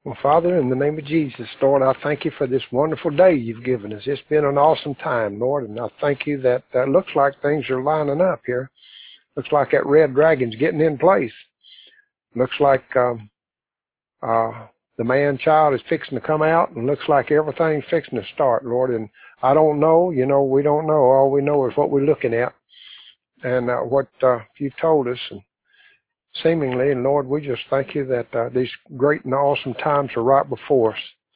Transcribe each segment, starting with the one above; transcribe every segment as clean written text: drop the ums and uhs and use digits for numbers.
Well, Father, in the name of Jesus, Lord, I thank you for this wonderful day you've given us. It's been an awesome time, Lord, and I thank you that looks like things are lining up here. Looks like that red dragon's getting in place. Looks like the man-child is fixing to come out, and looks like everything's fixing to start, Lord. And I don't know, we don't know. All we know is what we're looking at and what you've told us. And seemingly, and Lord, we just thank you that these great and awesome times are right before us.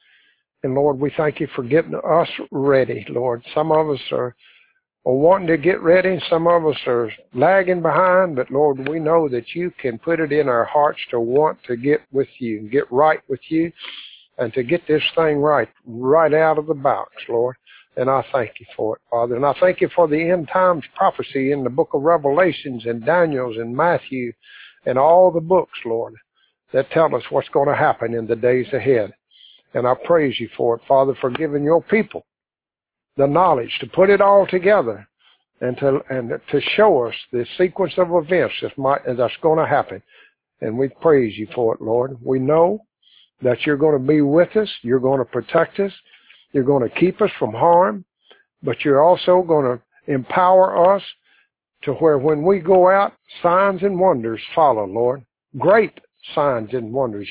And Lord, we thank you for getting us ready, Lord. Some of us are wanting to get ready, and some of us are lagging behind, but Lord, we know that you can put it in our hearts to want to get with you and get right with you and to get this thing right out of the box, Lord. And I thank you for it, Father. And I thank you for the end times prophecy in the book of Revelations and Daniel's and Matthew and all the books, Lord, that tell us what's going to happen in the days ahead. And I praise you for it, Father, for giving your people the knowledge to put it all together and to show us the sequence of events that's going to happen. And we praise you for it, Lord. We know that you're going to be with us. You're going to protect us. You're going to keep us from harm. But you're also going to empower us to where when we go out, signs and wonders follow, Lord. Great signs and wonders.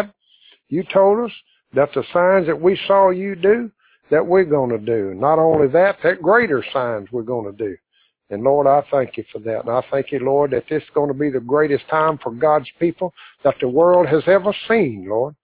You told us that the signs that we saw you do, that we're going to do. Not only that greater signs we're going to do. And Lord, I thank you for that. And I thank you, Lord, that this is going to be the greatest time for God's people that the world has ever seen, Lord.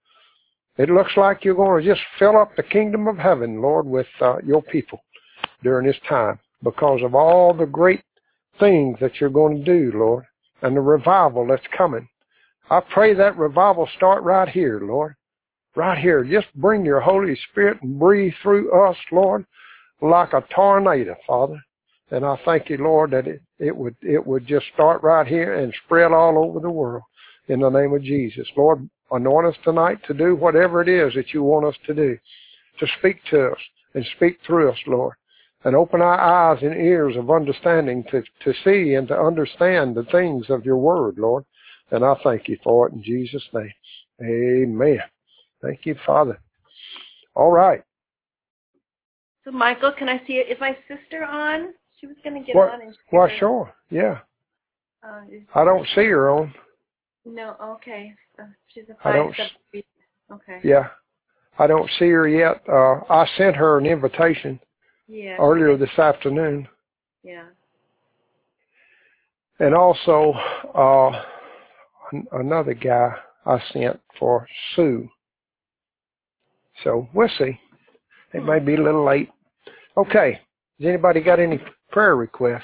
It looks like you're going to just fill up the kingdom of heaven, Lord, with your people during this time because of all the great things that you're going to do, Lord, and the revival that's coming. I pray that revival start right here, Lord. Right here. Just bring your Holy Spirit and breathe through us, Lord, like a tornado, Father. And I thank you, Lord, that it would just start right here and spread all over the world in the name of Jesus. Lord, anoint us tonight to do whatever it is that you want us to do, to speak to us and speak through us, Lord. And open our eyes and ears of understanding to see and to understand the things of your word, Lord. And I thank you for it in Jesus' name. Amen. Thank you, Father. All right. So, Michael, can I see it? Is my sister on? She was going to get on. Well, sure. Yeah. I don't see her on. No, okay. She's a 573. Okay. Yeah. I don't see her yet. I sent her an invitation earlier this afternoon. Yeah. And also, another guy I sent for Sue. So we'll see. It may be a little late. Okay. Has anybody got any prayer requests?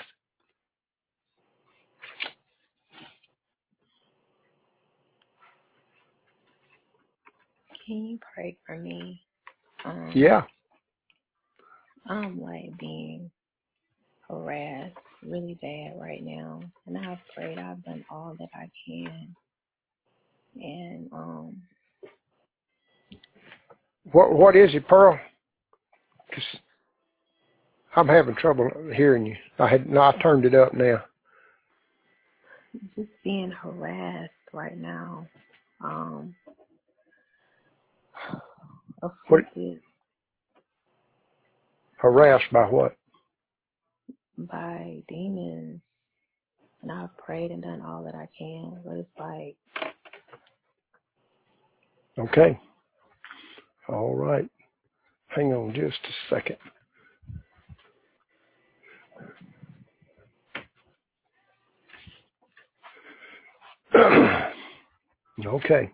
Can you pray for me? Yeah. I'm being harassed really bad right now, and I've prayed. I've done all that I can, and What is it, Pearl? 'Cause I'm having trouble hearing you. I turned it up now. Just being harassed right now. Afflicted. Harassed by what? By demons. And I've prayed and done all that I can, but it's Okay. All right. Hang on just a second. Okay.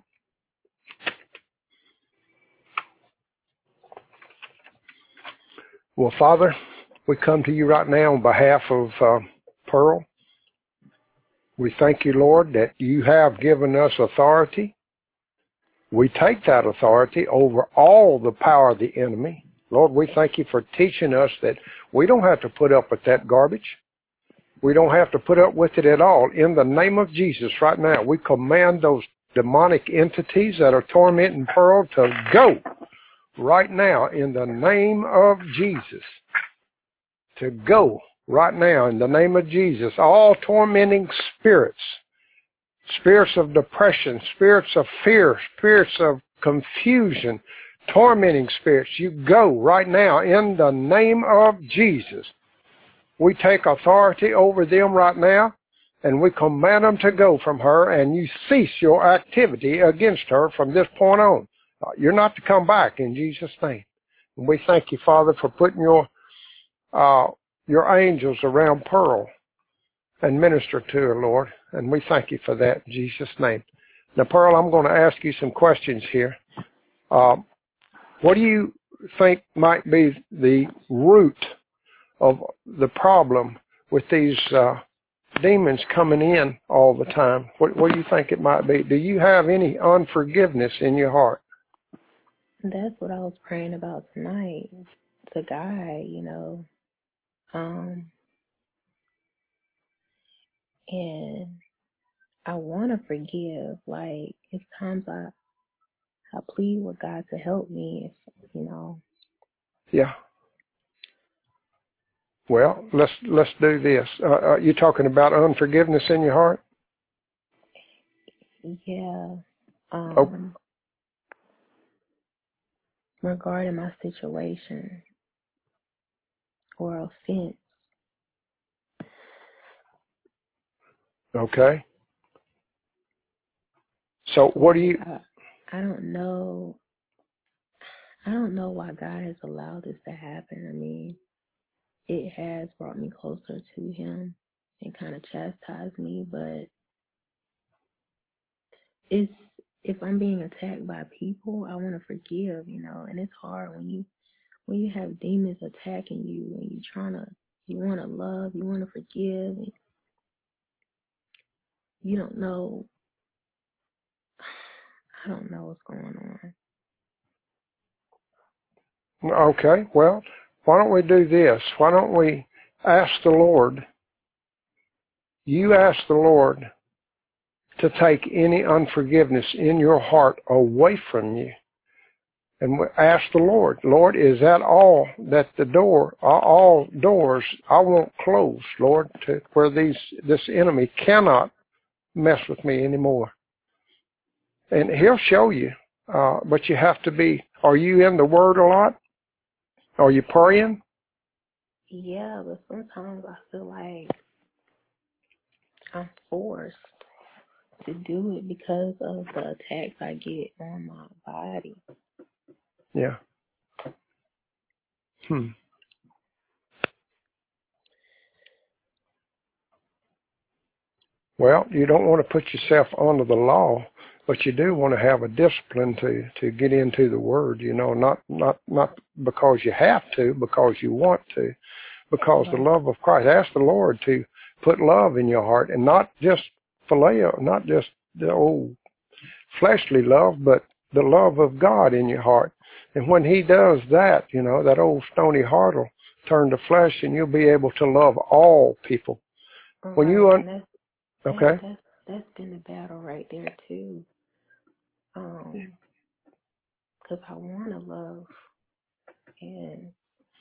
Well, Father, we come to you right now on behalf of Pearl. We thank you, Lord, that you have given us authority. We take that authority over all the power of the enemy. Lord, we thank you for teaching us that we don't have to put up with that garbage. We don't have to put up with it at all. In the name of Jesus right now, we command those demonic entities that are tormenting Pearl to go right now in the name of Jesus. To go right now in the name of Jesus. All tormenting spirits, spirits of depression, spirits of fear, spirits of confusion, tormenting spirits, you go right now in the name of Jesus. We take authority over them right now, and we command them to go from her, and you cease your activity against her from this point on. You're not to come back in Jesus' name. And we thank you, Father, for putting your angels around Pearl and minister to her, Lord. And we thank you for that in Jesus' name. Now, Pearl, I'm going to ask you some questions here. What do you think might be the root of the problem with these demons coming in all the time? What do you think it might be? Do you have any unforgiveness in your heart? That's what I was praying about tonight. The guy, and I want to forgive. Like, it's times I plead with God to help me, Yeah. Well, let's do this. You talking about unforgiveness in your heart? Yeah. Oh. Regarding my situation or offense. Okay. So what do you... I don't know. I don't know why God has allowed this to happen. I mean, it has brought me closer to Him and kind of chastised me, but if I'm being attacked by people, I want to forgive, and it's hard when you have demons attacking you and you want to love, you want to forgive, and you don't know. I don't know what's going on. Okay, well, why don't we do this? Why don't we ask the Lord, you ask the Lord to take any unforgiveness in your heart away from you. And we ask the Lord, Lord, is that all that all doors I want closed, Lord, to where this enemy cannot mess with me anymore? And He'll show you, but you have to be, are you in the Word a lot? Are you praying? Yeah, but sometimes I feel like I'm forced to do it because of the attacks I get on my body. Yeah. Well, you don't want to put yourself under the law, but you do want to have a discipline to get into the Word, not because you have to, because you want to, because the love of Christ. Ask the Lord to put love in your heart, and not just phileo, not just the old fleshly love, but the love of God in your heart. And when He does that, that old stony heart will turn to flesh, and you'll be able to love all people. Right, when you okay, that's been the battle right there too. Because I want to love, and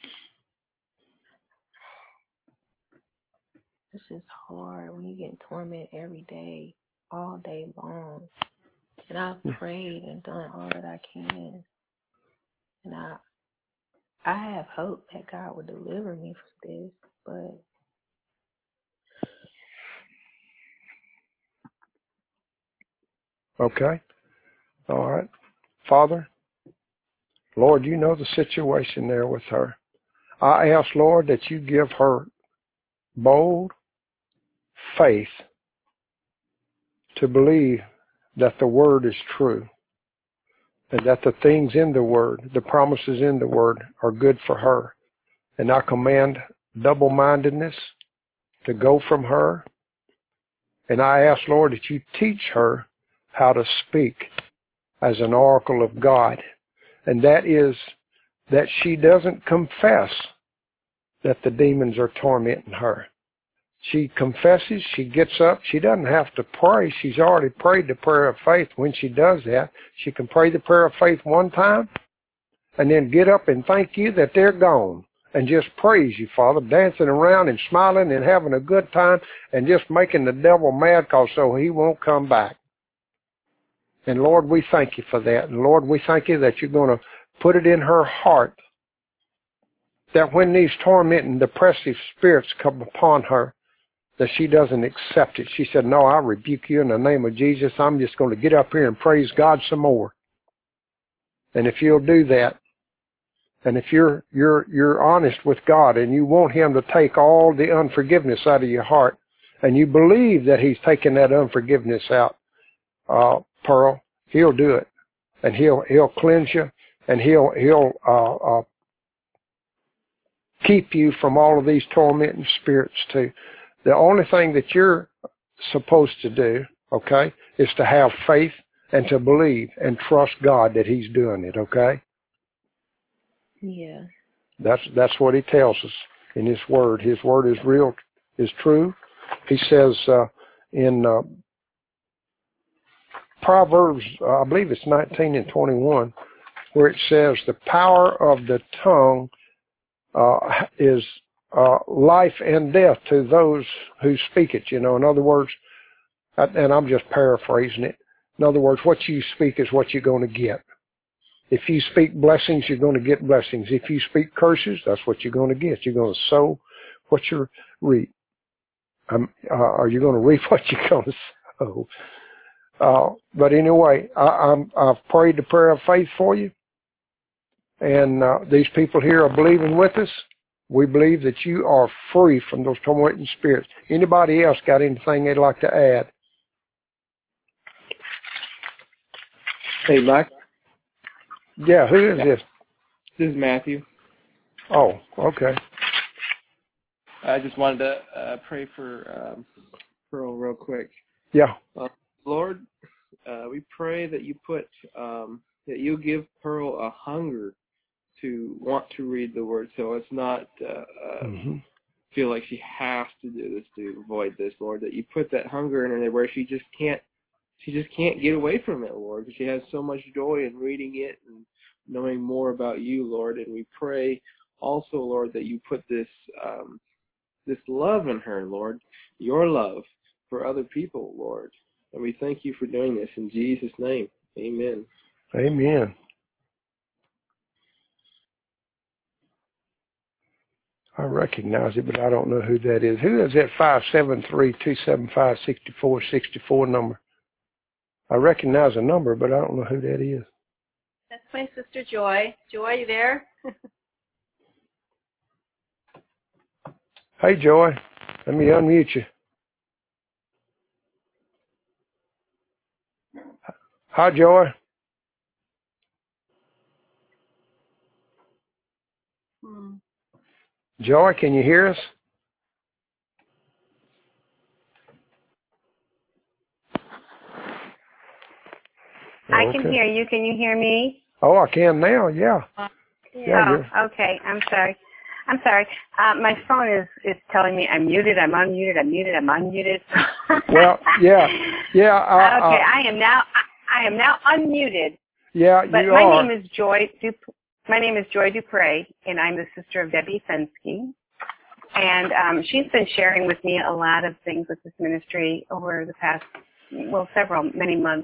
it's just hard when you get tormented every day, all day long. And I've prayed and done all that I can, and I have hope that God will deliver me from this, but okay. All right. Father, Lord, you know the situation there with her. I ask, Lord, that you give her bold faith to believe that the Word is true and that the things in the Word, the promises in the Word, are good for her. And I command double-mindedness to go from her. And I ask, Lord, that you teach her how to speak as an oracle of God. And that is that she doesn't confess that the demons are tormenting her. She confesses, she gets up, she doesn't have to pray. She's already prayed the prayer of faith. When she does that, she can pray the prayer of faith one time and then get up and thank you that they're gone and just praise you, Father, dancing around and smiling and having a good time and just making the devil mad so he won't come back. And Lord, we thank you for that. And Lord, we thank you that you're going to put it in her heart that when these tormenting, depressive spirits come upon her, that she doesn't accept it. She said, no, I rebuke you in the name of Jesus. I'm just going to get up here and praise God some more. And if you'll do that, and if you're honest with God and you want him to take all the unforgiveness out of your heart, and you believe that he's taking that unforgiveness out, Pearl, he'll do it. And he'll cleanse you, and he'll keep you from all of these tormenting spirits too. The only thing that you're supposed to do, okay, is to have faith and to believe and trust God that he's doing it, okay? Yeah. That's what he tells us in his word. His word is real, is true. He says in Proverbs, I believe it's 19 and 21, where it says the power of the tongue is life and death to those who speak it. In other words, and I'm just paraphrasing it. In other words, what you speak is what you're going to get. If you speak blessings, you're going to get blessings. If you speak curses, that's what you're going to get. You're going to sow what you reap. Are you going to reap what you're going to sow? But anyway, I've prayed the prayer of faith for you. And these people here are believing with us. We believe that you are free from those tormenting spirits. Anybody else got anything they'd like to add? Hey, Mike. Yeah, who is this? This is Matthew. Oh, okay. I just wanted to pray for Pearl real quick. Yeah. Lord, we pray that you put that you give Pearl a hunger to want to read the Word, so it's not feel like she has to do this to avoid this, Lord. That you put that hunger in her where she just can't get away from it, Lord. She has so much joy in reading it and knowing more about you, Lord. And we pray also, Lord, that you put this this love in her, Lord, your love for other people, Lord. And we thank you for doing this in Jesus' name. Amen. Amen. I recognize it, but I don't know who that is. Who is that 573-275-6464 number? I recognize a number, but I don't know who that is. That's my sister Joy. Joy, you there? Hey, Joy. Let me unmute you. Hi, Joy. Joy, can you hear us? I can hear you. Can you hear me? Oh, I can now, yeah. Okay. I'm sorry. My phone is telling me I'm muted, I'm unmuted. Well, yeah. Okay, I am now unmuted. Yeah, but you my are. name is Joy Dupre, and I'm the sister of Debbie Fensky. And she's been sharing with me a lot of things with this ministry over the past, many months.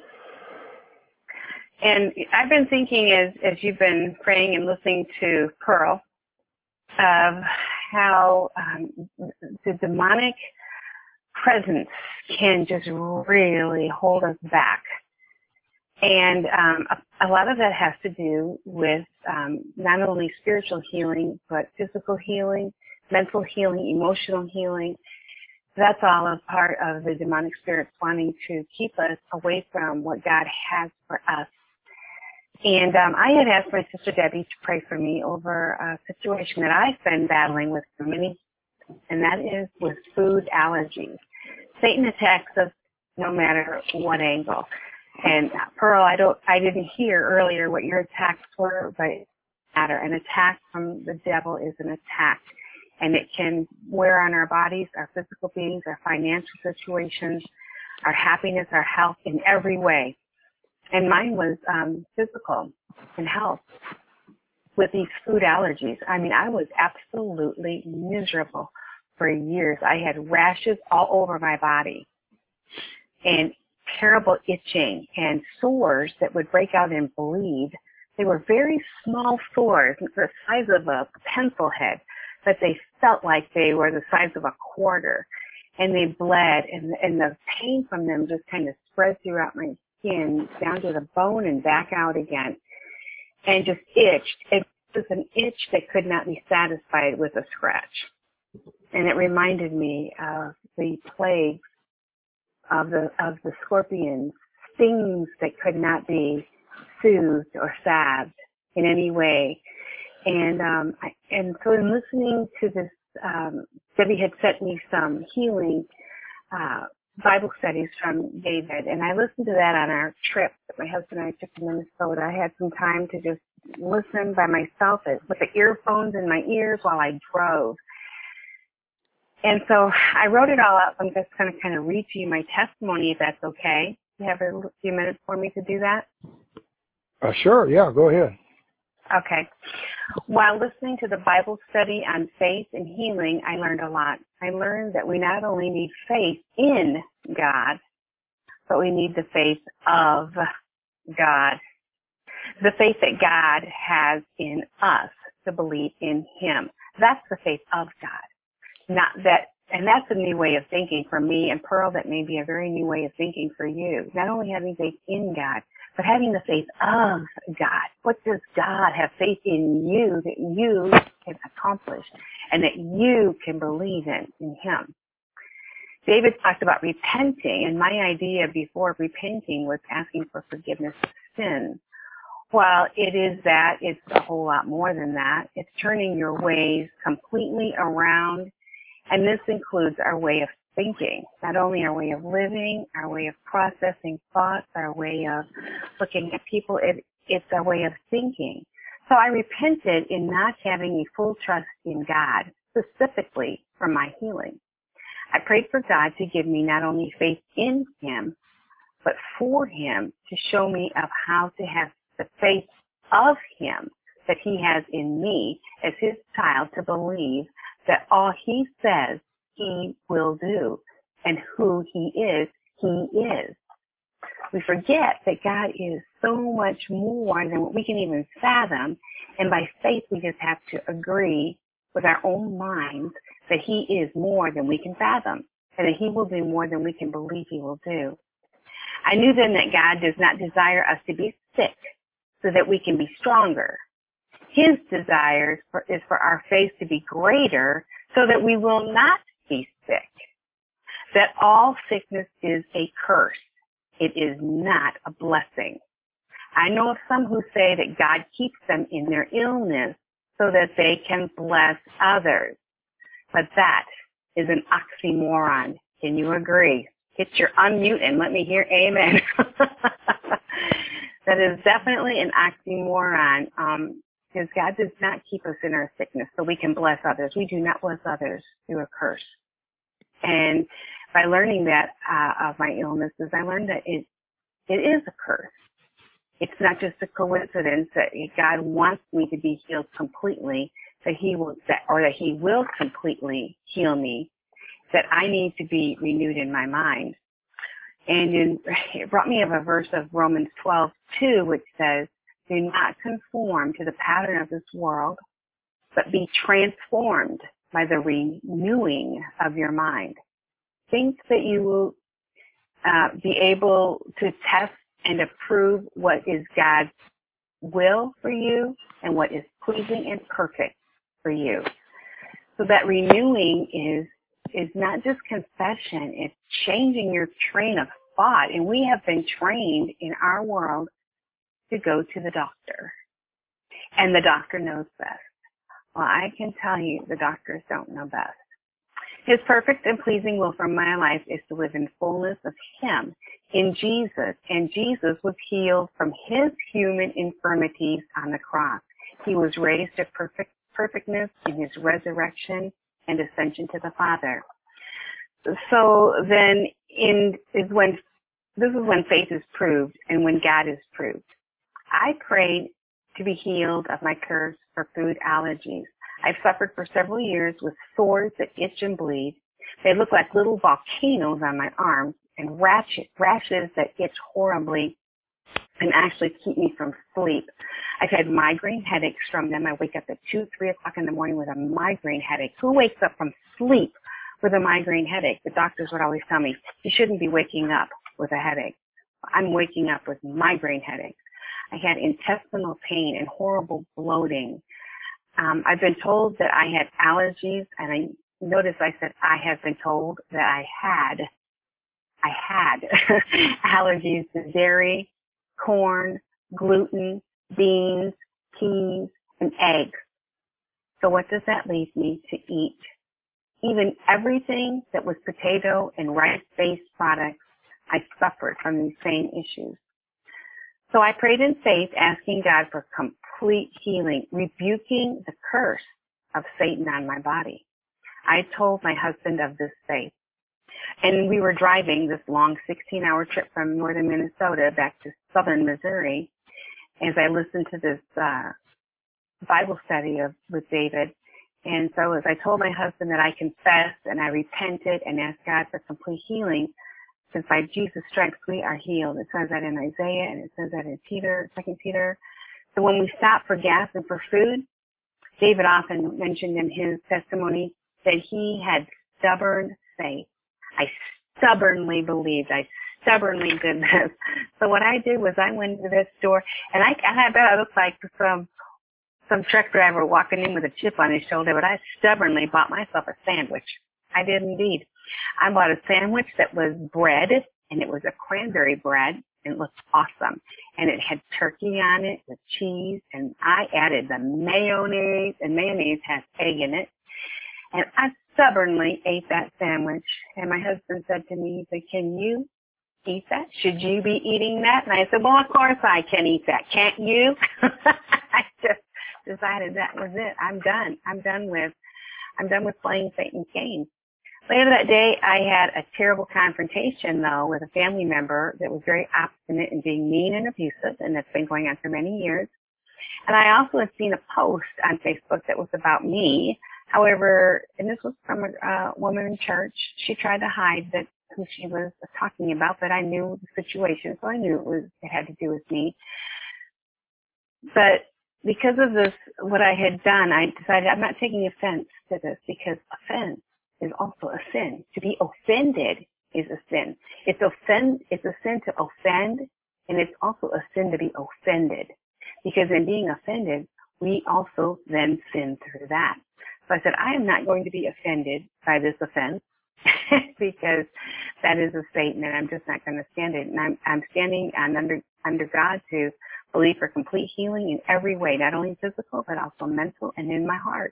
And I've been thinking as you've been praying and listening to Pearl of how the demonic presence can just really hold us back. And a lot of that has to do with not only spiritual healing, but physical healing, mental healing, emotional healing. That's all a part of the demonic spirits wanting to keep us away from what God has for us. And I had asked my sister Debbie to pray for me over a situation that I've been battling with for many, and that is with food allergies. Satan attacks us no matter what angle. And Pearl, I didn't hear earlier what your attacks were, but it doesn't matter. An attack from the devil is an attack, and it can wear on our bodies, our physical beings, our financial situations, our happiness, our health in every way. And mine was physical and health with these food allergies. I mean, I was absolutely miserable for years. I had rashes all over my body. And terrible itching and sores that would break out and bleed. They were very small sores, the size of a pencil head, but they felt like they were the size of a quarter. And they bled, and the pain from them just kind of spread throughout my skin down to the bone and back out again, and just itched. It was an itch that could not be satisfied with a scratch. And it reminded me of the plagues of the scorpions, stings that could not be soothed or salved in any way. And so in listening to this, Debbie had sent me some healing Bible studies from David, and I listened to that on our trip that my husband and I took to Minnesota. I had some time to just listen by myself with the earphones in my ears while I drove. And so I wrote it all out. I'm just going to kind of read to you my testimony, if that's okay. You have a few minutes for me to do that? Sure, yeah, go ahead. Okay. While listening to the Bible study on faith and healing, I learned a lot. I learned that we not only need faith in God, but we need the faith of God. The faith that God has in us to believe in Him. That's the faith of God. Not that, and that's a new way of thinking for me and Pearl. That may be a very new way of thinking for you. Not only having faith in God, but having the faith of God. What does God have faith in you that you can accomplish and that you can believe in Him? David talked about repenting, and my idea before repenting was asking for forgiveness of sin. While it is that, it's a whole lot more than that. It's turning your ways completely around, and this includes our way of thinking, not only our way of living, our way of processing thoughts, our way of looking at people. It's our way of thinking. So I repented in not having a full trust in God, specifically for my healing. I prayed for God to give me not only faith in Him, but for Him to show me of how to have the faith of Him that He has in me as His child, to believe that all He says He will do, and who He is, He is. We forget that God is so much more than what we can even fathom, and by faith we just have to agree with our own minds that He is more than we can fathom, and that He will do more than we can believe He will do. I knew then that God does not desire us to be sick so that we can be stronger. His desire is for our faith to be greater so that we will not be sick. That all sickness is a curse. It is not a blessing. I know of some who say that God keeps them in their illness so that they can bless others. But that is an oxymoron. Can you agree? Hit your unmute and let me hear amen. That is definitely an oxymoron. Because God does not keep us in our sickness so we can bless others. We do not bless others through a curse. And by learning that of my illnesses, I learned that it is a curse. It's not just a coincidence that God wants me to be healed completely, that He will completely heal me, that I need to be renewed in my mind. And it brought me up a verse of Romans 12:2, which says, "Do not conform to the pattern of this world, but be transformed by the renewing of your mind." Think that you will be able to test and approve what is God's will for you and what is pleasing and perfect for you. So that renewing is not just confession, it's changing your train of thought. And we have been trained in our world to go to the doctor. And the doctor knows best. Well, I can tell you the doctors don't know best. His perfect and pleasing will for my life is to live in fullness of Him in Jesus. And Jesus was healed from His human infirmities on the cross. He was raised to perfectness in His resurrection and ascension to the Father. So then this is when faith is proved and when God is proved. I prayed to be healed of my curse for food allergies. I've suffered for several years with sores that itch and bleed. They look like little volcanoes on my arms, and rashes that itch horribly and actually keep me from sleep. I've had migraine headaches from them. I wake up at 2, 3 o'clock in the morning with a migraine headache. Who wakes up from sleep with a migraine headache? The doctors would always tell me, you shouldn't be waking up with a headache. I'm waking up with migraine headaches. I had intestinal pain and horrible bloating. I've been told that I had allergies, and I notice I said I have been told that I had allergies to dairy, corn, gluten, beans, peas, and eggs. So what does that leave me to eat? Even everything that was potato and rice-based products, I suffered from these same issues. So I prayed in faith, asking God for complete healing, rebuking the curse of Satan on my body. I told my husband of this faith. And we were driving this long 16-hour trip from northern Minnesota back to southern Missouri as I listened to this Bible study with David. And so as I told my husband that I confessed and I repented and asked God for complete healing, since by Jesus' stripes we are healed. It says that in Isaiah and it says that in 2 Peter. So when we stop for gas and for food, David often mentioned in his testimony that he had stubborn faith. I stubbornly believed. I stubbornly did this. So what I did was I went to this store, and I bet I looked like some truck driver walking in with a chip on his shoulder, but I stubbornly bought myself a sandwich. I did indeed. I bought a sandwich that was bread, and it was a cranberry bread, and it looked awesome. And it had turkey on it with cheese, and I added the mayonnaise, and mayonnaise has egg in it. And I stubbornly ate that sandwich. And my husband said to me, he said, can you eat that? Should you be eating that? And I said, well, of course I can eat that. Can't you? I just decided that was it. I'm done. I'm done with playing Satan's games. Later that day, I had a terrible confrontation, though, with a family member that was very obstinate and being mean and abusive, and that's been going on for many years. And I also had seen a post on Facebook that was about me. However, and this was from a woman in church, she tried to hide that who she was talking about, but I knew the situation, so I knew it had to do with me. But because of this, what I had done, I decided I'm not taking offense to this, because offense is also a sin. To be offended is a sin. It's a sin to offend, and it's also a sin to be offended. Because in being offended, we also then sin through that. So I said, I am not going to be offended by this offense because that is of Satan, and I'm just not going to stand it. And I'm standing under God to believe for complete healing in every way, not only physical, but also mental and in my heart.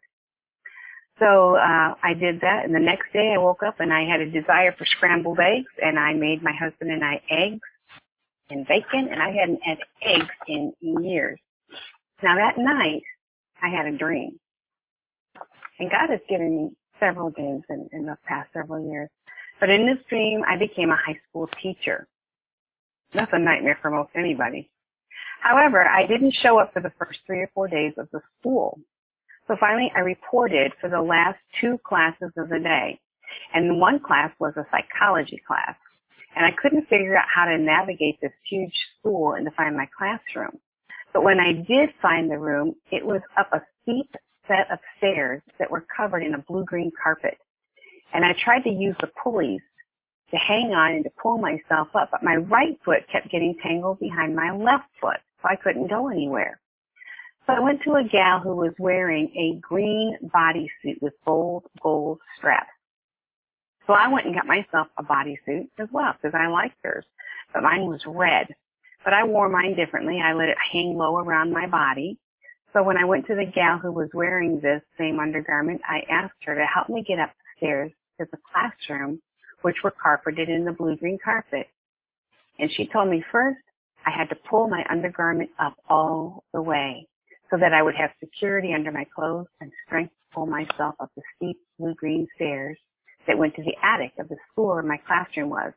So I did that, and the next day I woke up and I had a desire for scrambled eggs, and I made my husband and I eggs and bacon, and I hadn't had eggs in years. Now that night, I had a dream. And God has given me several dreams in the past several years. But in this dream, I became a high school teacher. That's a nightmare for most anybody. However, I didn't show up for the first 3 or 4 days of the school. So finally, I reported for the last 2 classes of the day. And one class was a psychology class. And I couldn't figure out how to navigate this huge school and to find my classroom. But when I did find the room, it was up a steep set of stairs that were covered in a blue-green carpet. And I tried to use the pulleys to hang on and to pull myself up, but my right foot kept getting tangled behind my left foot, so I couldn't go anywhere. So I went to a gal who was wearing a green bodysuit with bold gold straps. So I went and got myself a bodysuit as well, because I liked hers, but mine was red. But I wore mine differently. I let it hang low around my body. So when I went to the gal who was wearing this same undergarment, I asked her to help me get up the stairs to the classroom, which were carpeted in the blue-green carpet. And she told me first I had to pull my undergarment up all the way so that I would have security under my clothes and strength to pull myself up the steep blue-green stairs that went to the attic of the school where my classroom was.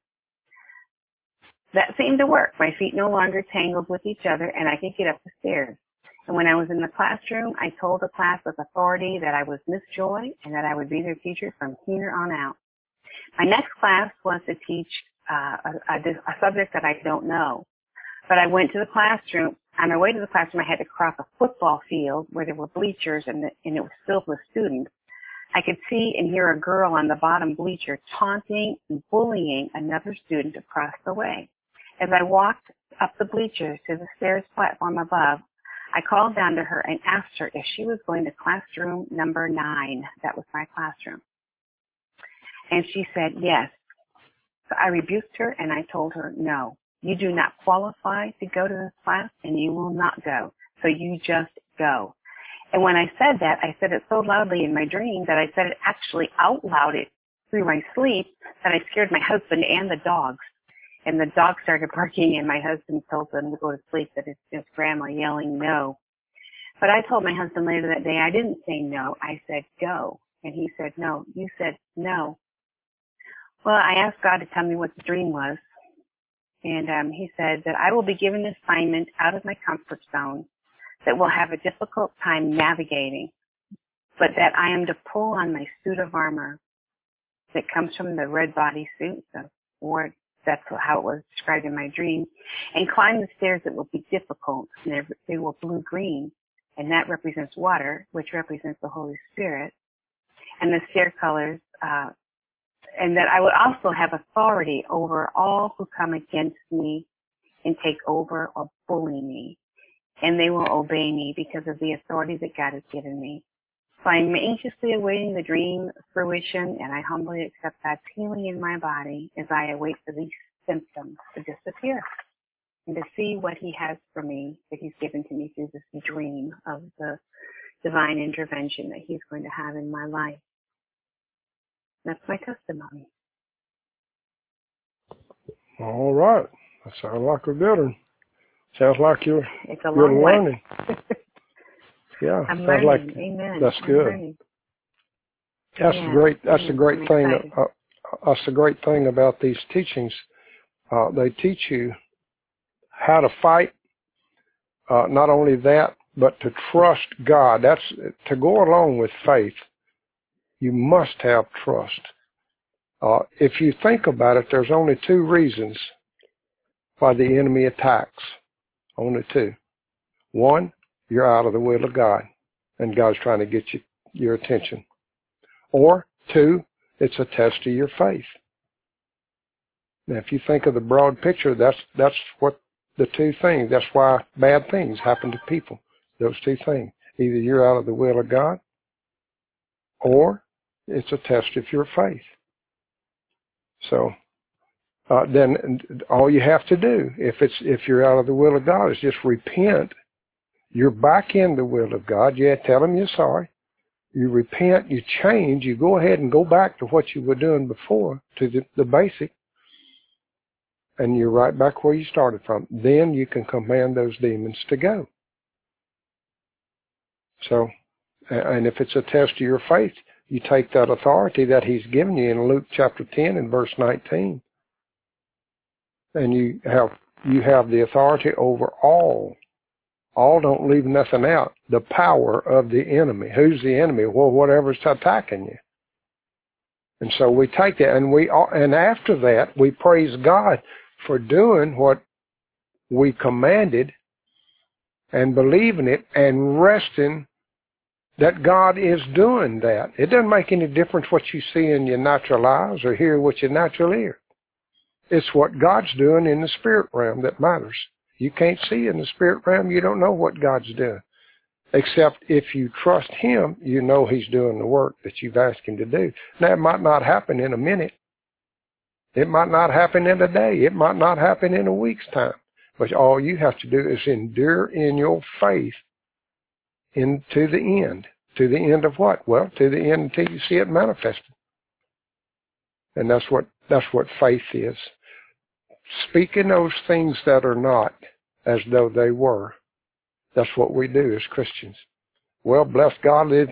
That seemed to work. My feet no longer tangled with each other, and I could get up the stairs. And when I was in the classroom, I told the class with authority that I was Miss Joy and that I would be their teacher from here on out. My next class was to teach a subject that I don't know. But I went to the classroom. On my way to the classroom, I had to cross a football field where there were bleachers and it was filled with students. I could see and hear a girl on the bottom bleacher taunting and bullying another student across the way. As I walked up the bleachers to the stairs platform above, I called down to her and asked her if she was going to classroom number 9. That was my classroom. And she said yes. So I rebuked her and I told her, no, you do not qualify to go to this class and you will not go. So you just go. And when I said that, I said it so loudly in my dream that I said it actually out loud through my sleep that I scared my husband and the dogs. And the dogs started barking and my husband told them to go to sleep, that it's just grandma yelling no. But I told my husband later that day I didn't say no, I said go. And he said no. You said no. Well, I asked God to tell me what the dream was. And he said that I will be given an assignment out of my comfort zone that will have a difficult time navigating, but that I am to pull on my suit of armor that comes from the red bodysuit, or that's how it was described in my dream, and climb the stairs that will be difficult, and they will blue-green, and that represents water, which represents the Holy Spirit, and the stair colors, and that I would also have authority over all who come against me and take over or bully me. And they will obey me because of the authority that God has given me. So I'm anxiously awaiting the dream fruition, and I humbly accept God's healing in my body as I await for these symptoms to disappear and to see what He has for me, that He's given to me through this dream of the divine intervention that He's going to have in my life. That's my testimony. All right. That sounds like a good one. Sounds like you're learning. Yeah, I'm sounds learning. like Amen. that's good. That's yeah. great. That's a great thing. Excited. That's a great thing about these teachings. They teach you how to fight. Not only that, but to trust God. That's to go along with faith. You must have trust. If you think about it, there's only 2 reasons why the enemy attacks. Only 2. 1, you're out of the will of God, and God's trying to get your attention. Or 2, it's a test of your faith. Now, if you think of the broad picture, that's what the 2 things. That's why bad things happen to people. Those 2 things. Either you're out of the will of God, or it's a test of your faith. So then all you have to do, if you're out of the will of God, is just repent. You're back in the will of God. You tell Him you're sorry. You repent, you change, you go ahead and go back to what you were doing before, to the basic, and you're right back where you started from. Then you can command those demons to go. So, and if it's a test of your faith, you take that authority that He's given you in Luke chapter 10 and verse 19. And you have the authority over all. All, don't leave nothing out. The power of the enemy. Who's the enemy? Well, whatever's attacking you. And so we take that, and after that, we praise God for doing what we commanded and believing it and resting that God is doing that. It doesn't make any difference what you see in your natural eyes or hear what you naturally hear. It's what God's doing in the spirit realm that matters. You can't see in the spirit realm. You don't know what God's doing. Except if you trust Him, you know He's doing the work that you've asked Him to do. Now, it might not happen in a minute. It might not happen in a day. It might not happen in a week's time. But all you have to do is endure in your faith into the end. To the end of what? Well, to the end until you see it manifested. And that's what faith is. Speaking those things that are not as though they were. That's what we do as Christians. Well, bless God, I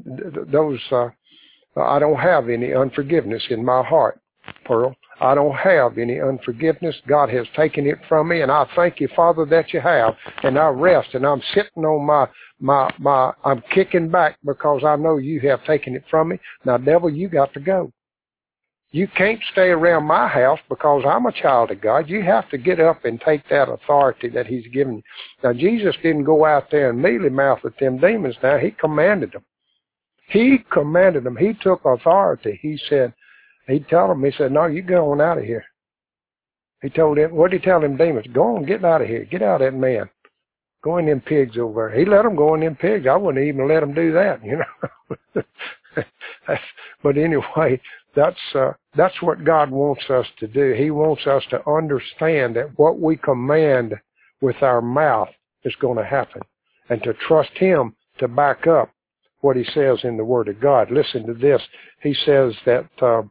don't have any unforgiveness in my heart, Pearl. I don't have any unforgiveness. God has taken it from me, and I thank you, Father, that you have. And I rest, and I'm sitting on I'm kicking back because I know you have taken it from me. Now, devil, you got to go. You can't stay around my house because I'm a child of God. You have to get up and take that authority that he's given you. Now, Jesus didn't go out there and mealy mouth with them demons. Now, he commanded them. He commanded them. He took authority. He said, he told them, he said, no, you go on out of here. He told them, what did he tell them demons? Go on, get out of here. Get out of that man. Go in them pigs over there. He let them go in them pigs. I wouldn't even let them do that, you know. But anyway, that's what God wants us to do. He wants us to understand that what we command with our mouth is going to happen, and to trust him to back up what he says in the Word of God. Listen to this. He says that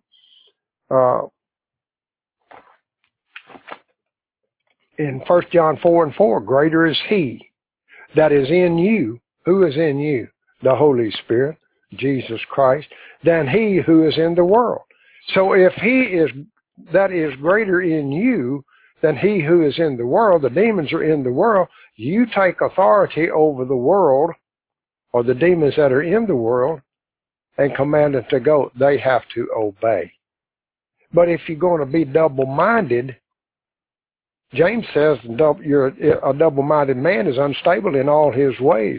in 1 John 4:4, greater is he that is in you. Who is in you? The Holy Spirit, Jesus Christ, than he who is in the world. So if that is greater in you than he who is in the world, the demons are in the world, you take authority over the world, or the demons that are in the world, and command them to go. They have to obey. But if you're going to be double-minded, James says a double-minded man is unstable in all his ways.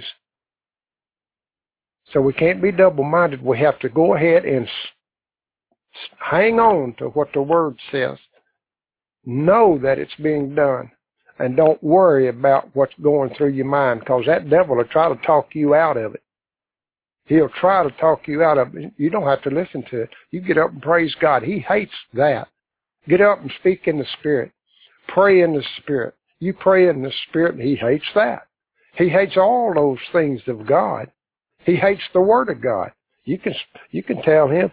So we can't be double-minded. We have to go ahead and hang on to what the Word says. Know that it's being done. And don't worry about what's going through your mind, because that devil will try to talk you out of it. He'll try to talk you out of it. You don't have to listen to it. You get up and praise God. He hates that. Get up and speak in the Spirit. Pray in the Spirit. You pray in the Spirit, and he hates that. He hates all those things of God. He hates the Word of God. You can tell him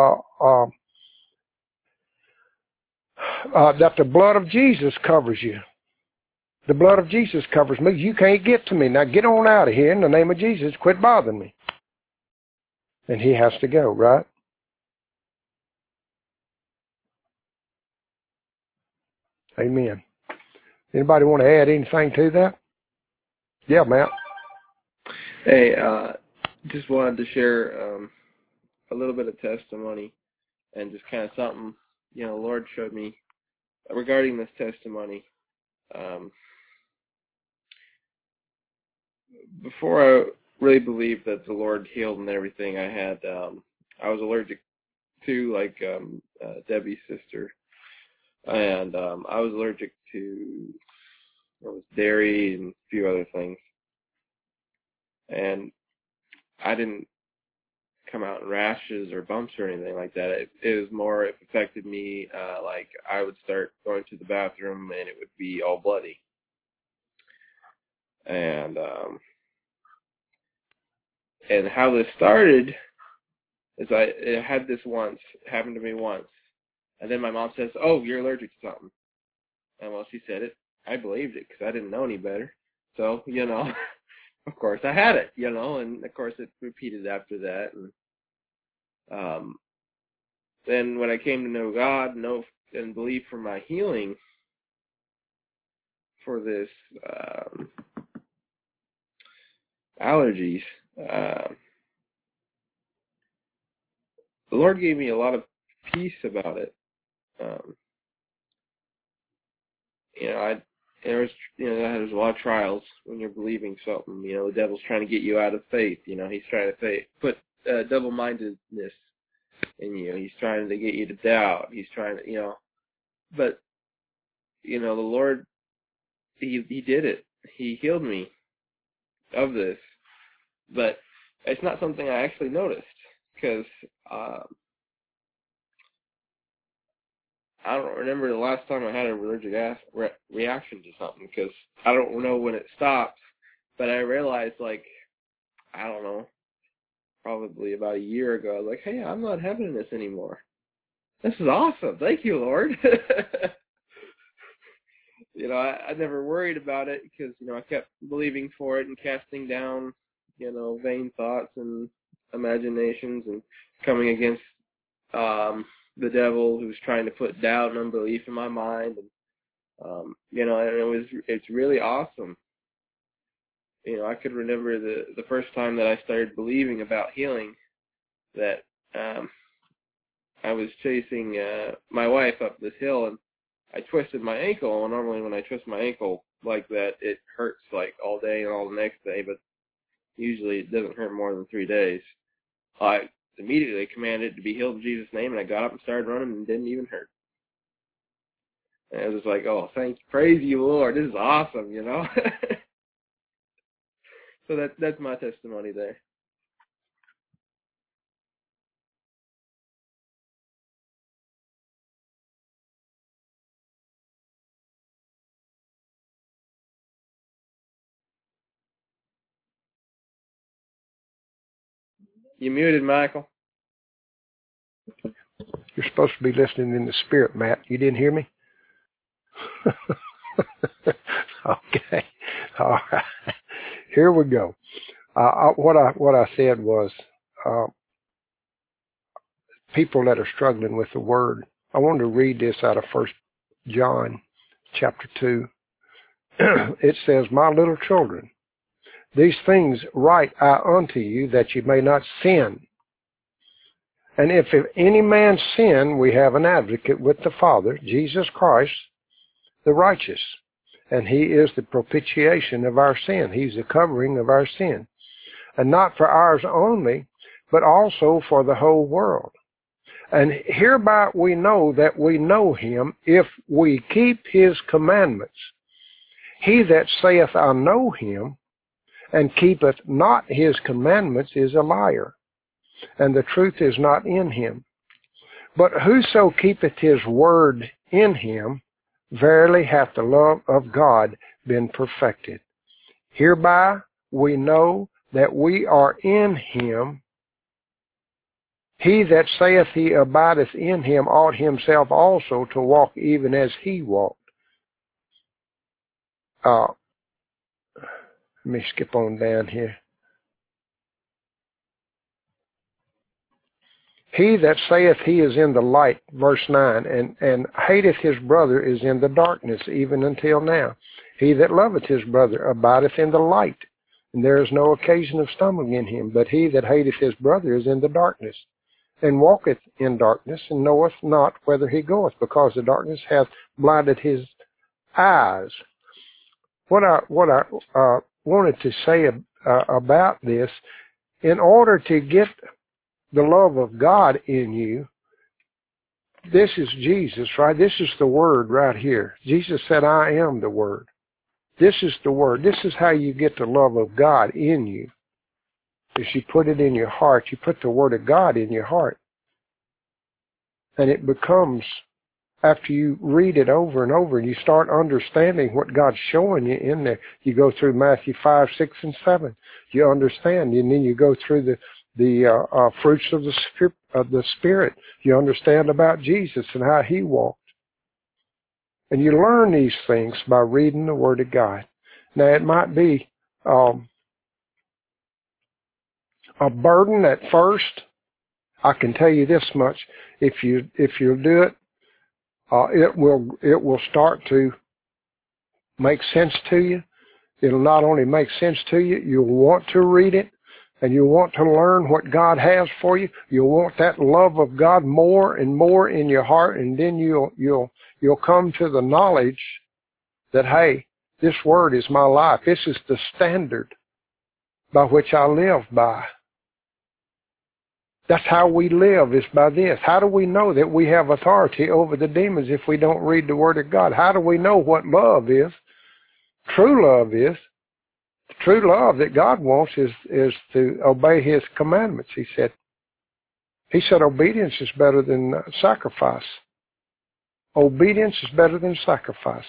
that the blood of Jesus covers you. The blood of Jesus covers me. You can't get to me. Now get on out of here in the name of Jesus. Quit bothering me. And he has to go, right? Amen. Anybody want to add anything to that? Yeah, Matt. Hey, just wanted to share a little bit of testimony and just kind of something, the Lord showed me regarding this testimony. Before I really believed that the Lord healed and everything, I was allergic to, like, Debbie's sister, and I was allergic to dairy and a few other things, and I didn't come out in rashes or bumps or anything like that. It was more, it affected me, like I would start going to the bathroom and it would be all bloody. And how this started is it had this happened to me once. And then my mom says, oh, you're allergic to something. And well, she said it. I believed it because I didn't know any better. So, of course I had it, and of course it repeated after that. And then when I came to know God, and believe for my healing for this allergies, the Lord gave me a lot of peace about it. There's a lot of trials when you're believing something. The devil's trying to get you out of faith. He's trying to put double-mindedness in you. He's trying to get you to doubt. He's trying to, but, the Lord, he did it. He healed me of this. But it's not something I actually noticed, because I don't remember the last time I had a allergic reaction to something, because I don't know when it stops. But I realized, like, I don't know, probably about a year ago, I was like, hey, I'm not having this anymore. This is awesome. Thank you, Lord. I never worried about it because, I kept believing for it and casting down, vain thoughts and imaginations and coming against the devil who's trying to put doubt and unbelief in my mind. And, it's really awesome. I could remember the first time that I started believing about healing, that I was chasing my wife up this hill, and I twisted my ankle. And normally when I twist my ankle like that, it hurts like all day and all the next day, but usually it doesn't hurt more than 3 days. I immediately commanded it to be healed in Jesus' name, and I got up and started running, and it didn't even hurt. And I was just like, oh, praise you, Lord. This is awesome, you know. So that's my testimony there. You muted, Michael. You're supposed to be listening in the spirit, Matt. You didn't hear me? Okay. All right. Here we go. What I said was, people that are struggling with the word. I wanted to read this out of 1 John chapter 2. It says, "My little children, these things write I unto you, that you may not sin. And if any man sin, we have an advocate with the Father, Jesus Christ, the righteous. And he is the propitiation of our sin." He's the covering of our sin. "And not for ours only, but also for the whole world. And hereby we know that we know him, if we keep his commandments. He that saith, I know him, and keepeth not his commandments, is a liar, and the truth is not in him. But whoso keepeth his word in him, verily hath the love of God been perfected. Hereby we know that we are in him. He that saith he abideth in him ought himself also to walk even as he walked." Let me skip on down here. "He that saith he is in the light," verse 9, and hateth his brother is in the darkness, even until now. "He that loveth his brother abideth in the light, and there is no occasion of stumbling in him. But he that hateth his brother is in the darkness, and walketh in darkness, and knoweth not whither he goeth, because the darkness hath blinded his eyes." What I wanted to say about this, in order to get the love of God in you, this is Jesus, right? This is the Word right here. Jesus said, "I am the Word." This is the Word. This is how you get the love of God in you. Is you put it in your heart. You put the Word of God in your heart. And it becomes, after you read it over and over and you start understanding what God's showing you in there, you go through Matthew 5, 6, and 7. You understand, and then you go through the fruits of the Spirit. You understand about Jesus and how he walked. And you learn these things by reading the Word of God. Now, it might be a burden at first. I can tell you this much: if you'll do it, it will start to make sense to you. It'll not only make sense to you, you'll want to read it, and you'll want to learn what God has for you. You'll want that love of God more and more in your heart, and then you'll come to the knowledge that, hey, this Word is my life. This is the standard by which I live by. That's how we live, is by this. How do we know that we have authority over the demons if we don't read the Word of God? How do we know what love is? True love is. The true love that God wants is to obey his commandments, he said. He said obedience is better than sacrifice. Obedience is better than sacrifice.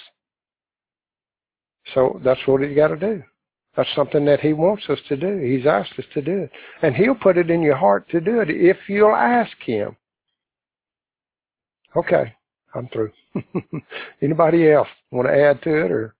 So that's what you got to do. That's something that he wants us to do. He's asked us to do it. And he'll put it in your heart to do it if you'll ask him. Okay, I'm through. Anybody else want to add to it? Or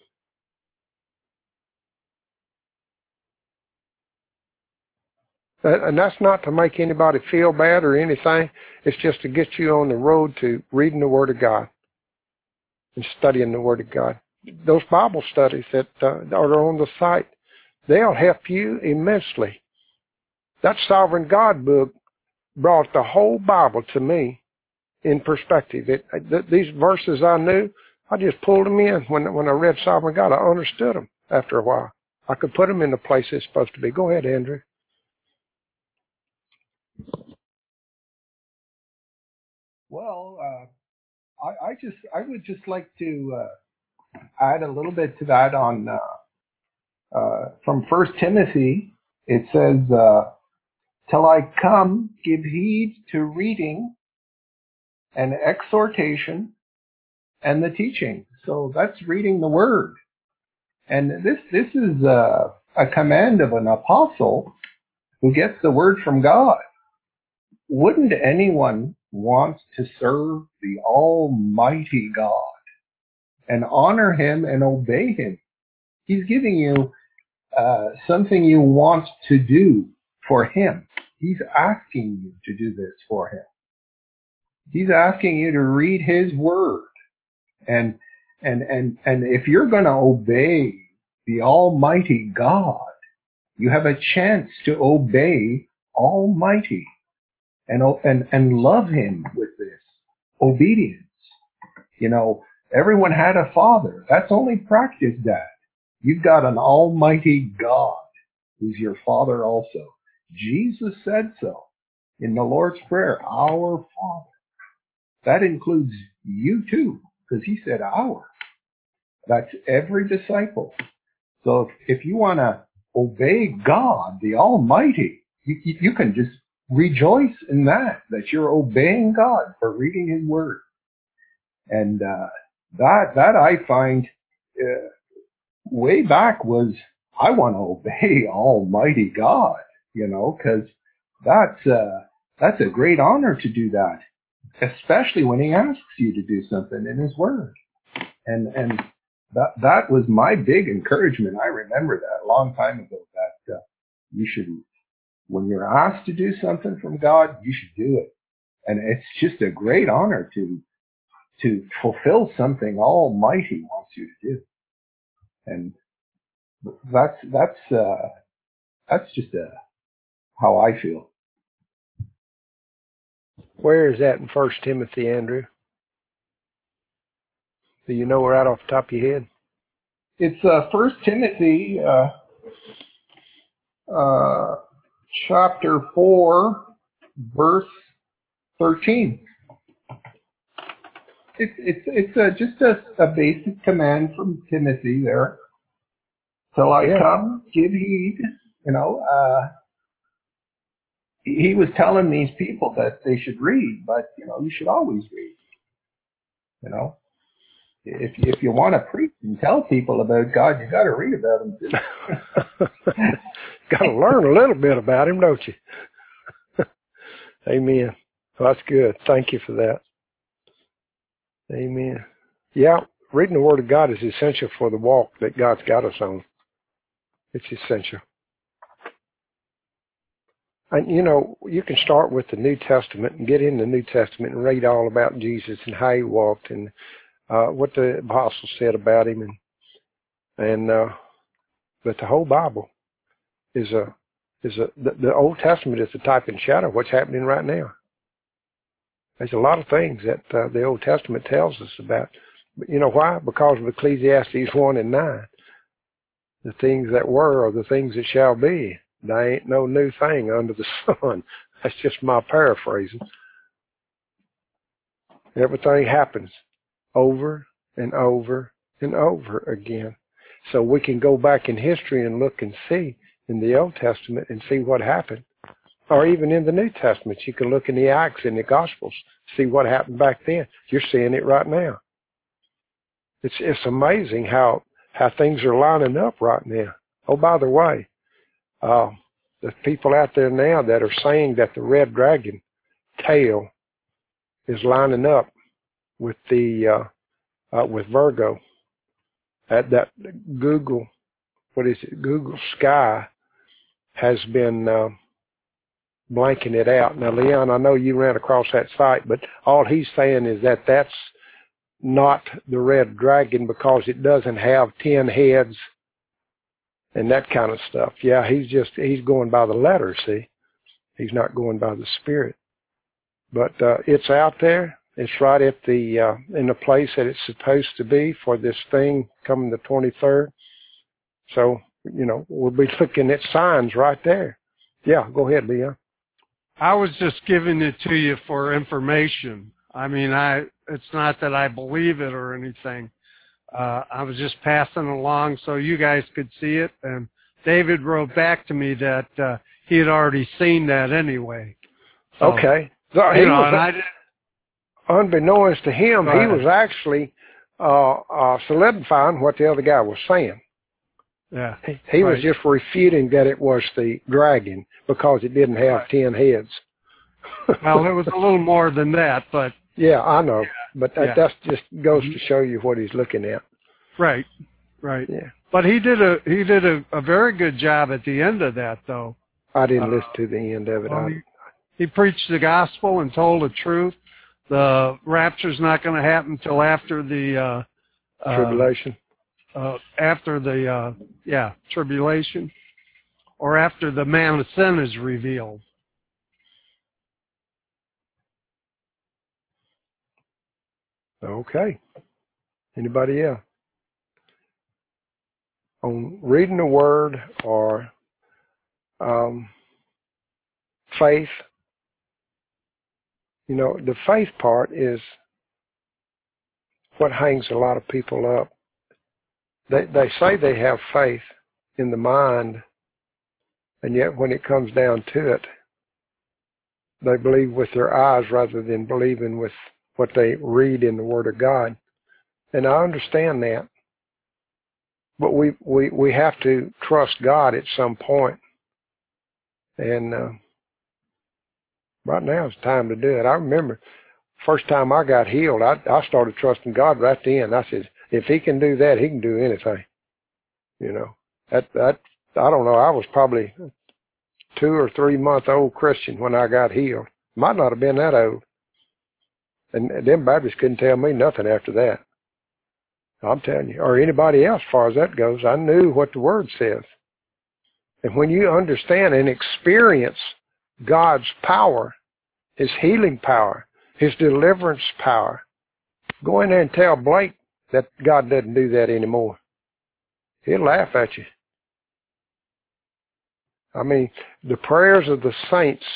and that's not to make anybody feel bad or anything. It's just to get you on the road to reading the Word of God and studying the Word of God. Those Bible studies that are on the site, they'll help you immensely. That Sovereign God book brought the whole Bible to me in perspective. These verses I knew, I just pulled them in. When I read Sovereign God, I understood them after a while. I could put them in the place it's supposed to be. Go ahead, Andrew. Well, I would just like to add a little bit to that on from 1 Timothy. It says, "Till I come, give heed to reading and exhortation and the teaching." So that's reading the Word, and this is a command of an apostle who gets the Word from God. Wouldn't anyone want to serve the Almighty God and honor Him and obey Him? He's giving you something you want to do for Him. He's asking you to do this for Him. He's asking you to read His Word. And if you're going to obey the Almighty God, you have a chance to obey Almighty and love Him with this obedience. You know, everyone had a father. That's only practice that. You've got an Almighty God who's your Father also. Jesus said so in the Lord's Prayer, our Father. That includes you too, because He said our. That's every disciple. So if you want to obey God, the Almighty, you can just rejoice in that you're obeying God for reading His Word. And that I find way back was, I want to obey Almighty God, you know, because that's a great honor to do that, especially when He asks you to do something in His Word. And that was my big encouragement. I remember that a long time ago, that you should, when you're asked to do something from God, you should do it. And it's just a great honor to fulfill something Almighty wants you to do. And that's just how I feel. Where is that in 1 Timothy, Andrew? Do you know right off the top of your head? It's 1 Timothy chapter 4, verse 13. It's just a basic command from Timothy there. Till I come, give heed. You know, he was telling these people that they should read, but you know, you should always read. You know, if you want to preach and tell people about God, you got to read about Him too. Got to learn a little bit about Him, don't you? Amen. Well, that's good. Thank you for that. Amen. Yeah, reading the Word of God is essential for the walk that God's got us on. It's essential. And, you know, you can start with the New Testament and get in the New Testament and read all about Jesus and how He walked and what the apostles said about Him. But the whole Bible is the Old Testament is the type and shadow of what's happening right now. There's a lot of things that the Old Testament tells us about. But you know why? Because of Ecclesiastes 1 and 9. The things that were are the things that shall be. There ain't no new thing under the sun. That's just my paraphrasing. Everything happens over and over and over again. So we can go back in history and look and see in the Old Testament and see what happened. Or even in the New Testament, you can look in the Acts and the Gospels, see what happened back then. You're seeing it right now. It's amazing how things are lining up right now. Oh, by the way, the people out there now that are saying that the red dragon tail is lining up with the with Virgo. That Google, Google Sky has been blanking it out. Now, Leon, I know you ran across that site, but all he's saying is that that's not the red dragon because it doesn't have 10 heads and that kind of stuff. Yeah, he's going by the letter, see? He's not going by the spirit. But it's out there. It's right at the in the place that it's supposed to be for this thing coming the 23rd. So, we'll be looking at signs right there. Yeah, go ahead, Leon. I was just giving it to you for information. I mean, it's not that I believe it or anything. I was just passing along so you guys could see it. And David wrote back to me that he had already seen that anyway. So, okay. So unbeknownst to him, he was actually solidifying what the other guy was saying. Yeah. He was just refuting that it was the dragon because it didn't have 10 heads. Well, it was a little more than that, but... Yeah, I know. But that just goes to show you what he's looking at. Right. Yeah. But he did a very good job at the end of that, though. I didn't listen to the end of it. Well, he preached the gospel and told the truth. The rapture's not going to happen until after the tribulation. After the tribulation, or after the man of sin is revealed. Okay. Anybody else? On reading the word or faith, the faith part is what hangs a lot of people up. They say they have faith in the mind, and yet when it comes down to it, they believe with their eyes rather than believing with what they read in the Word of God. And I understand that. But we have to trust God at some point. And right now is the time to do it. I remember first time I got healed, I started trusting God right then. I said, if he can do that, he can do anything. That I don't know. I was probably 2 or 3 month old Christian when I got healed. Might not have been that old. And them Baptists couldn't tell me nothing after that. I'm telling you, or anybody else as far as that goes. I knew what the Word says. And when you understand and experience God's power, his healing power, his deliverance power, go in there and tell Blake that God doesn't do that anymore. He'll laugh at you. I mean, the prayers of the saints,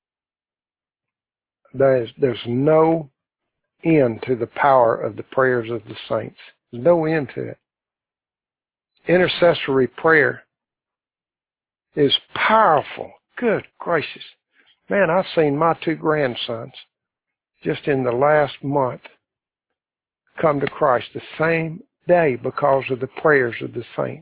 there's no end to the power of the prayers of the saints. There's no end to it. Intercessory prayer is powerful. Good gracious. Man, I've seen my 2 grandsons just in the last month come to Christ the same day because of the prayers of the saints.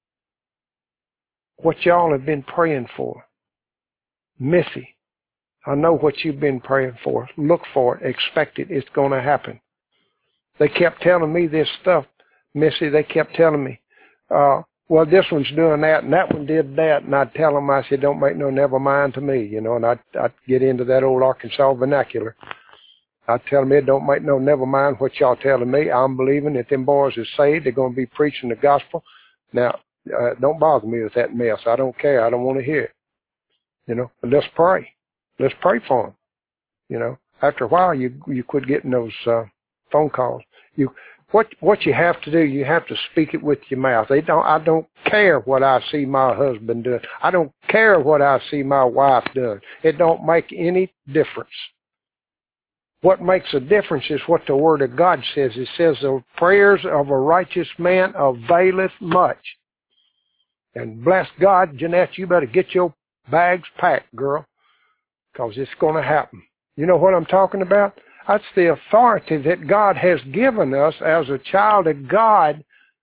What y'all have been praying for. Missy, I know what you've been praying for. Look for it. Expect it. It's going to happen. They kept telling me this stuff, Missy. They kept telling me, well, this one's doing that, and that one did that. And I'd tell them, I said, don't make no never mind to me, and I'd get into that old Arkansas vernacular. I'd tell them, it don't make no never mind what y'all telling me. I'm believing that them boys are saved. They're going to be preaching the gospel. Now, don't bother me with that mess. I don't care. I don't want to hear it. But let's pray. Let's pray for them. After a while, you quit getting those phone calls. What you have to do, you have to speak it with your mouth. I don't care what I see my husband doing. I don't care what I see my wife doing. It don't make any difference. What makes a difference is what the Word of God says. It says the prayers of a righteous man availeth much. And bless God, Jeanette, you better get your bags packed, girl, because it's going to happen. You know what I'm talking about? That's the authority that God has given us as a child of God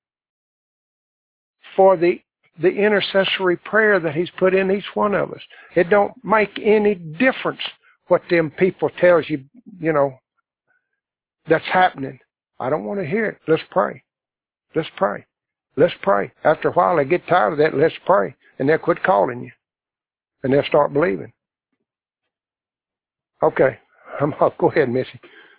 for the intercessory prayer that he's put in each one of us. It don't make any difference what them people tells you, that's happening. I don't want to hear it. Let's pray. Let's pray. Let's pray. After a while, they get tired of that. Let's pray. And they'll quit calling you. And they'll start believing. Okay. Go ahead, Missy.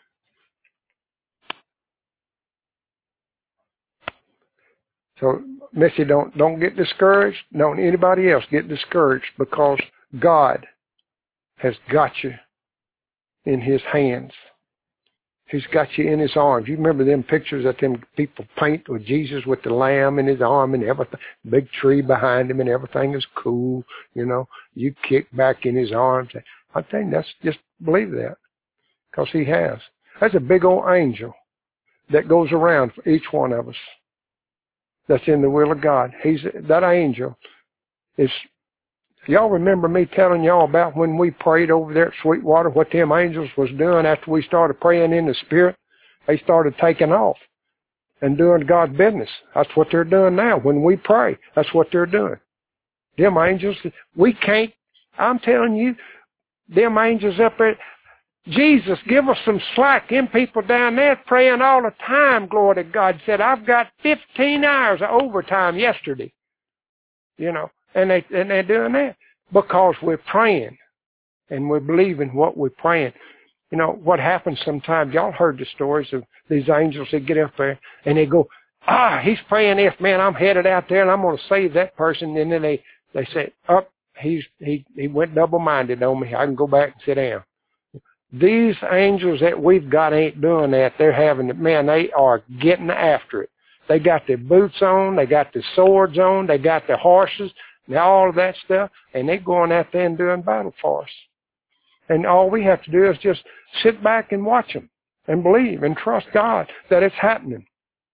So, Missy, don't get discouraged. Don't anybody else get discouraged because God has got you in his hands. He's got you in his arms. You remember them pictures that them people paint with Jesus with the lamb in his arm and everything, big tree behind him and everything is cool, you know. You kick back in his arms. I think that's just believe that, because he has. That's a big old angel that goes around for each one of us that's in the will of God. That angel is. Y'all remember me telling y'all about when we prayed over there at Sweetwater, what them angels was doing after we started praying in the Spirit? They started taking off and doing God's business. That's what they're doing now. When we pray, that's what they're doing. Them angels, we can't, I'm telling you, them angels up there, Jesus, give us some slack. Them people down there praying all the time, glory to God. Said, I've got 15 hours of overtime yesterday. You know. And they're doing that because we're praying and we're believing what we're praying. You know, what happens sometimes, y'all heard the stories of these angels that get up there and they go, he's praying this, man, I'm headed out there and I'm going to save that person. And then they say, he went double-minded on me. I can go back and sit down. These angels that we've got ain't doing that. They're they are getting after it. They got their boots on, they got their swords on, they got their horses, and all of that stuff, and they're going out there and doing battle for us. And all we have to do is just sit back and watch them and believe and trust God that it's happening.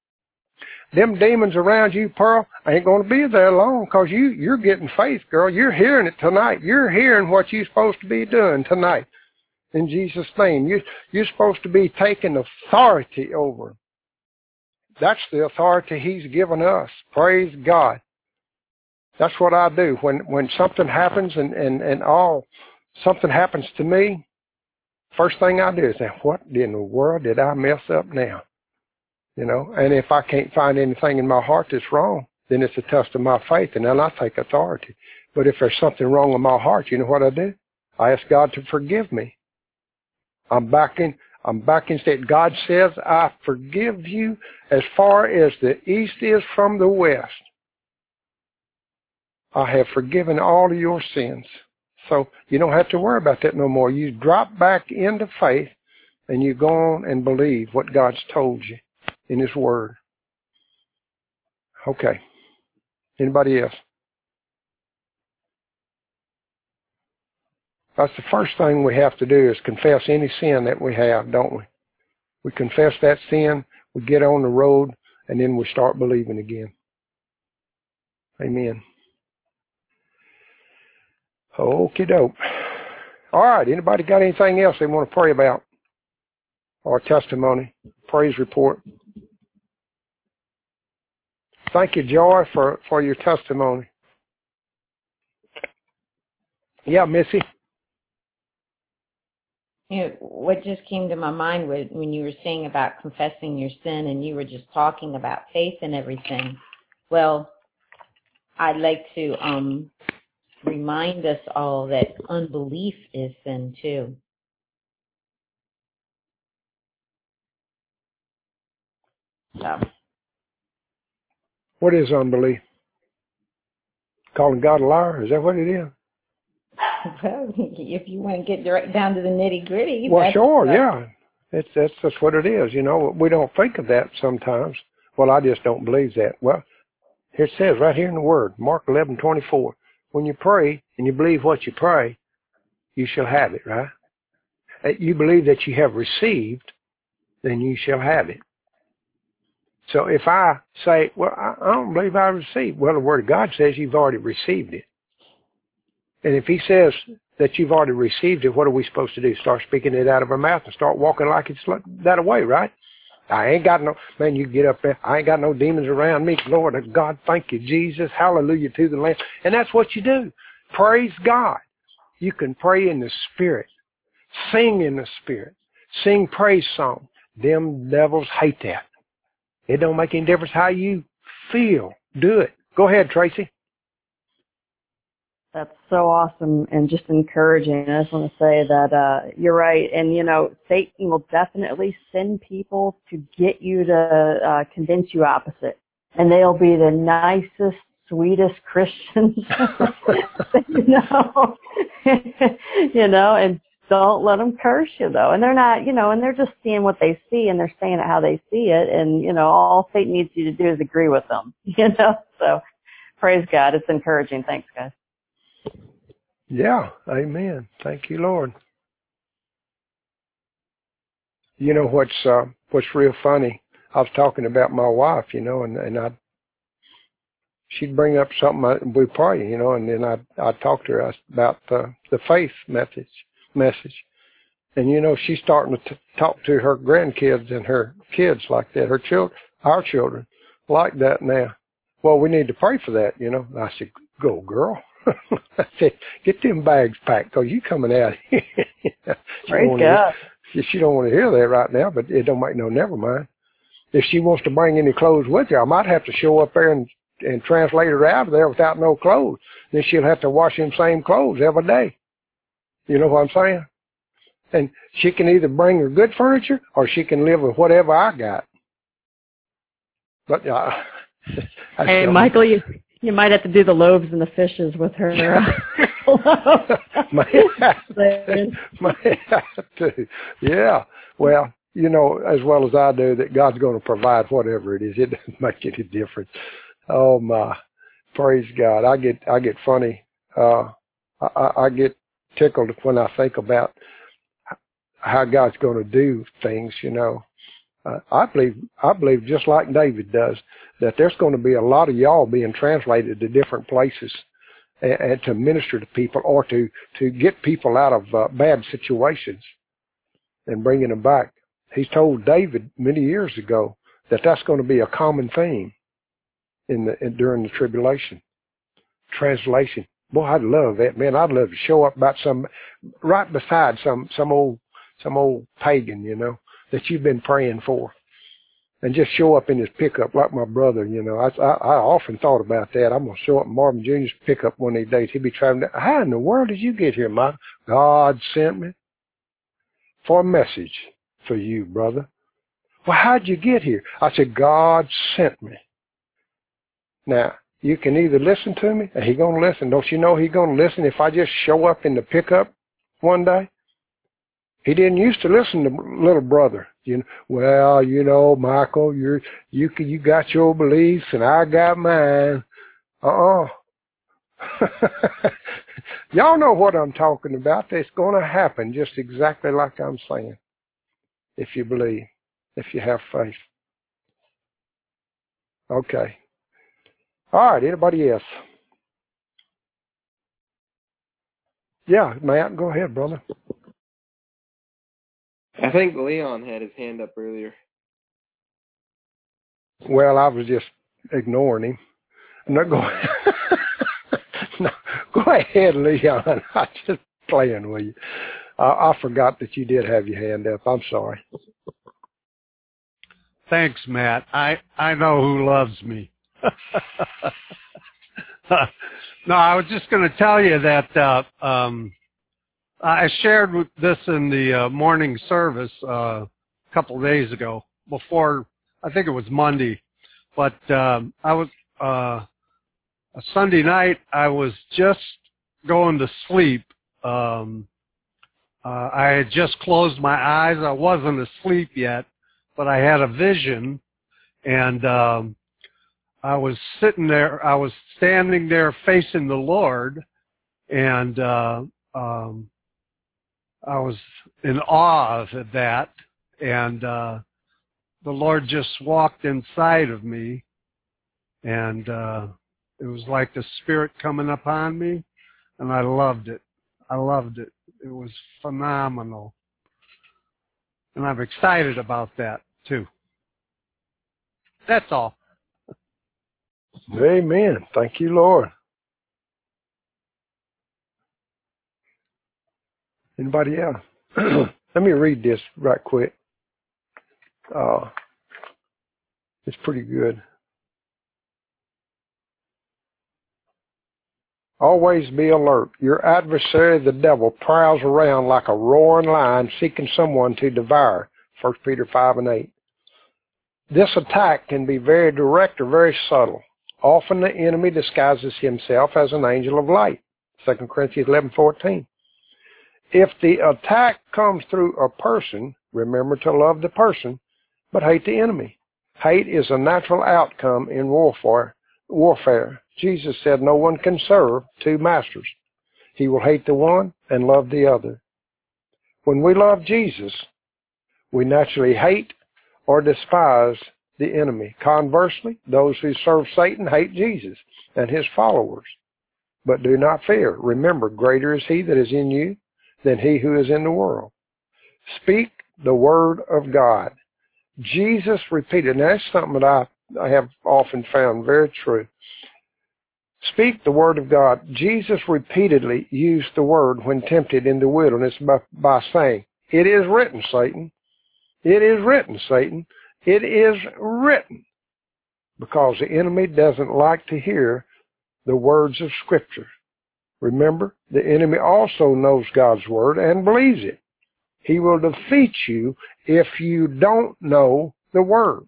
Them demons around you, Pearl, ain't going to be there long because you're getting faith, girl. You're hearing it tonight. You're hearing what you're supposed to be doing tonight. In Jesus' name, you're supposed to be taking authority over them. That's the authority he's given us. Praise God. That's what I do. When something happens and something happens to me, first thing I do is say, what in the world did I mess up now? You know, and if I can't find anything in my heart that's wrong, then it's a test of my faith, and then I take authority. But if there's something wrong in my heart, you know what I do? I ask God to forgive me. I'm back in state. God says, I forgive you as far as the east is from the west. I have forgiven all of your sins. So you don't have to worry about that no more. You drop back into faith and you go on and believe what God's told you in his word. Okay. Anybody else? That's the first thing we have to do is confess any sin that we have, don't we? We confess that sin, we get on the road, and then we start believing again. Amen. Okie doke. All right, anybody got anything else they want to pray about? Or testimony, praise report? Thank you, Joy, for your testimony. Yeah, Missy? You know, what just came to my mind when you were saying about confessing your sin and you were just talking about faith and everything. Well, I'd like to remind us all that unbelief is sin too. So. What is unbelief? Calling God a liar? Is that what it is? Well, if you want to get right down to the nitty gritty. Well, sure, yeah. That's what it is. You know, we don't think of that sometimes. Well, I just don't believe that. Well, here it says right here in the Word, Mark 11:24. When you pray and you believe what you pray, you shall have it, right? You believe that you have received, then you shall have it. So if I say, well, I don't believe I received, well, the Word of God says you've already received it. And if he says that you've already received it, what are we supposed to do? Start speaking it out of our mouth and start walking like it's that away, right? I ain't got no, man, you get up there, I ain't got no demons around me. Lord God, thank you, Jesus. Hallelujah to the Lamb. And that's what you do. Praise God. You can pray in the Spirit. Sing in the Spirit. Sing praise songs. Them devils hate that. It don't make any difference how you feel. Do it. Go ahead, Tracy. That's so awesome and just encouraging. I just want to say that you're right. And, you know, Satan will definitely send people to get you to convince you opposite. And they'll be the nicest, sweetest Christians, you know, you know, and don't let them curse you though. And they're not, and they're just seeing what they see and they're saying it how they see it. And, all Satan needs you to do is agree with them, so praise God. It's encouraging. Thanks, guys. Yeah. Amen. Thank you, Lord. You know what's real funny? I was talking about my wife, and she'd bring up something, we'd pray, and then I'd talk to her about the faith message. And, she's starting to talk to her grandkids and her kids like that, our children like that now. Well, we need to pray for that, I said, go, girl. I said, get them bags packed because you coming out here. Praise God. She don't want to hear that right now, but it don't make no never mind. If she wants to bring any clothes with her, I might have to show up there and translate her out of there without no clothes. Then she'll have to wash them same clothes every day. You know what I'm saying? And she can either bring her good furniture or she can live with whatever I got. But hey, Michael, you might have to do the loaves and the fishes with her. Might have to. Yeah. Well, as well as I do, that God's going to provide whatever it is. It doesn't make any difference. Oh my, praise God! I get funny. I get tickled when I think about how God's going to do things. I believe just like David does, that there's going to be a lot of y'all being translated to different places and to minister to people or to get people out of bad situations and bringing them back. He's told David many years ago that that's going to be a common theme during the tribulation. Translation. Boy, I'd love that, man. I'd love to show up right beside some old pagan, that you've been praying for, and just show up in his pickup like my brother. I often thought about that. I'm gonna show up in Marvin Jr.'s pickup one of these days. He'd be traveling. How in the world did you get here, Mike? God sent me for a message for you, brother. Well, how'd you get here? I said, God sent me. Now, you can either listen to me, and he's going to listen. Don't you know he's going to listen if I just show up in the pickup one day? He didn't used to listen to little brother. Well, Michael, you got your beliefs, and I got mine. Y'all know what I'm talking about. It's going to happen just exactly like I'm saying. If you believe, if you have faith. Okay. All right, anybody else? Yeah, Matt, go ahead, brother. I think Leon had his hand up earlier. Well, I was just ignoring him. No, go ahead. No, go ahead, Leon. I'm just playing with you. I forgot that you did have your hand up. I'm sorry. Thanks, Matt. I know who loves me. No, I was just going to tell you that I shared this in the morning service a couple of days ago, before, I think it was Monday. But I was a Sunday night, I was just going to sleep. I had just closed my eyes. I wasn't asleep yet, but I had a vision, and I was sitting there. I was standing there facing the Lord, and I was in awe of that. And the Lord just walked inside of me, and it was like the Spirit coming upon me, and I loved it. I loved it. It was phenomenal. And I'm excited about that, too. That's all. Amen. Thank you, Lord. Anybody else? Let me read this right quick. It's pretty good. Always be alert. Your adversary, the devil, prowls around like a roaring lion seeking someone to devour. 1 Peter 5:8. This attack can be very direct or very subtle. Often the enemy disguises himself as an angel of light. 2 Corinthians 11:14. If the attack comes through a person, remember to love the person, but hate the enemy. Hate is a natural outcome in warfare. Jesus said no one can serve two masters. He will hate the one and love the other. When we love Jesus, we naturally hate or despise the enemy. Conversely, those who serve Satan hate Jesus and his followers. But do not fear. Remember, greater is he that is in you than he who is in the world. Speak the word of God. Jesus repeated, and that's something that I have often found very true. Speak the word of God. Jesus repeatedly used the word when tempted in the wilderness by saying, "It is written, Satan. It is written, Satan. It is written." Because the enemy doesn't like to hear the words of Scripture. Remember, the enemy also knows God's word and believes it. He will defeat you if you don't know the word.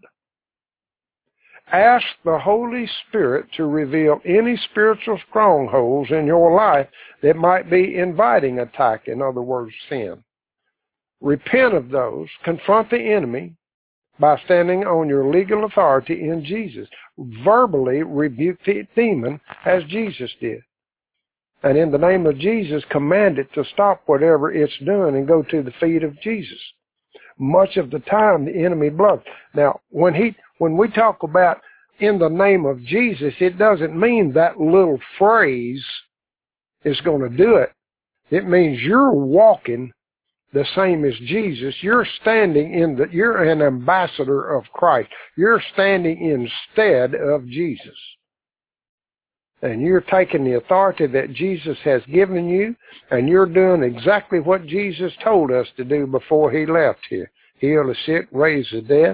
Ask the Holy Spirit to reveal any spiritual strongholds in your life that might be inviting attack, in other words, sin. Repent of those. Confront the enemy by standing on your legal authority in Jesus. Verbally rebuke the demon as Jesus did. And in the name of Jesus, command it to stop whatever it's doing and go to the feet of Jesus. Much of the time, the enemy bluffs. Now, when we talk about in the name of Jesus, it doesn't mean that little phrase is going to do it. It means you're walking the same as Jesus. You're you're an ambassador of Christ. You're standing instead of Jesus. And you're taking the authority that Jesus has given you, and you're doing exactly what Jesus told us to do before he left here. Heal the sick, raise the dead,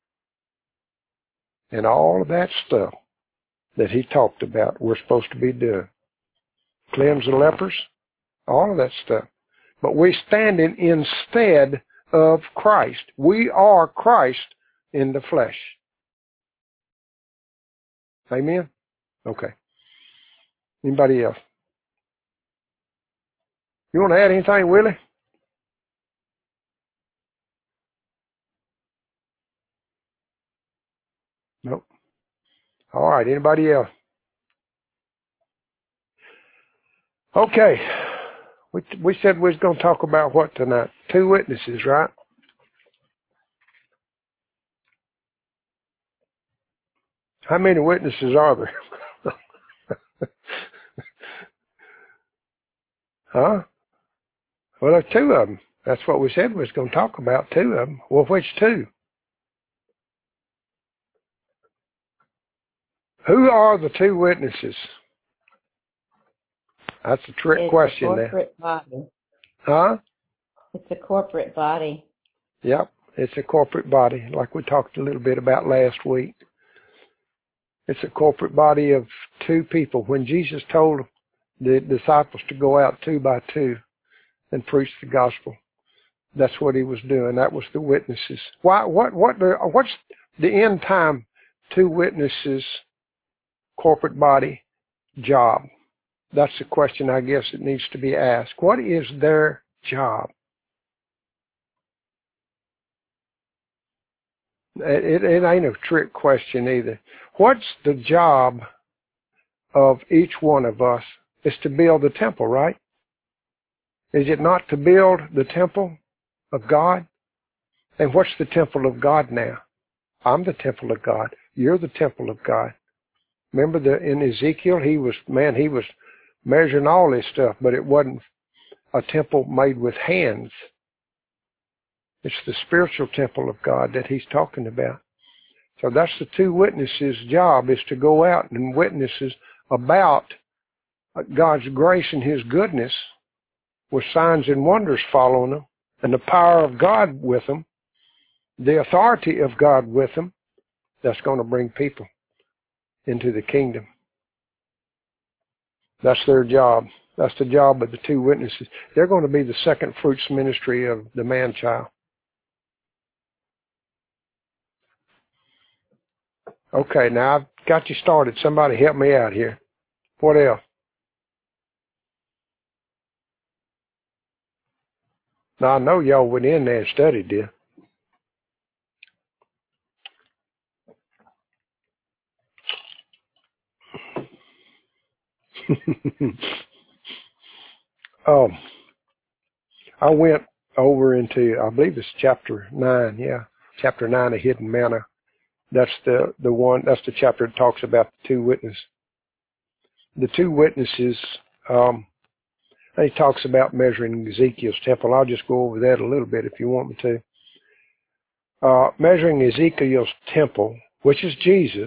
and all of that stuff that he talked about we're supposed to be doing. Cleanse the lepers, all of that stuff. But we're standing instead of Christ. We are Christ in the flesh. Amen? Okay. Anybody else? You want to add anything, Willie? Nope. All right. Anybody else? Okay. We said we was going to talk about what tonight? 2 witnesses, right? How many witnesses are there? Huh? Well, there's 2 of them. That's what we said we was going to talk about, 2 of them. Well, which 2? Who are the 2 witnesses? That's a trick question there. It's a corporate body. Huh? It's a corporate body. Yep, it's a corporate body, like we talked a little bit about last week. It's a corporate body of 2 people. When Jesus told the disciples to go out 2 by 2 and preach the gospel, that's what he was doing. That was the witnesses. What's the end time 2 witnesses corporate body job? That's the question I guess that needs to be asked. What is their job? It ain't a trick question either. What's the job of each one of us? Is to build the temple, right? Is it not to build the temple of God? And what's the temple of God now? I'm the temple of God. You're the temple of God. Remember in Ezekiel, he was measuring all this stuff, but it wasn't a temple made with hands. It's the spiritual temple of God that he's talking about. So that's the 2 witnesses' job, is to go out and witnesses about God's grace and his goodness with signs and wonders following them, and the power of God with them, the authority of God with them. That's going to bring people into the kingdom. That's their job. That's the job of the 2 witnesses. They're going to be the second fruits ministry of the man-child. Okay, now I've got you started. Somebody help me out here. What else? Now, I know y'all went in there and studied this. I went over into, I believe it's chapter 9, chapter 9 of Hidden Manna. That's the one, that's the chapter that talks about the two witnesses. The two witnesses, he talks about measuring Ezekiel's temple. I'll just go over that a little bit if you want me to. Measuring Ezekiel's temple, which is Jesus,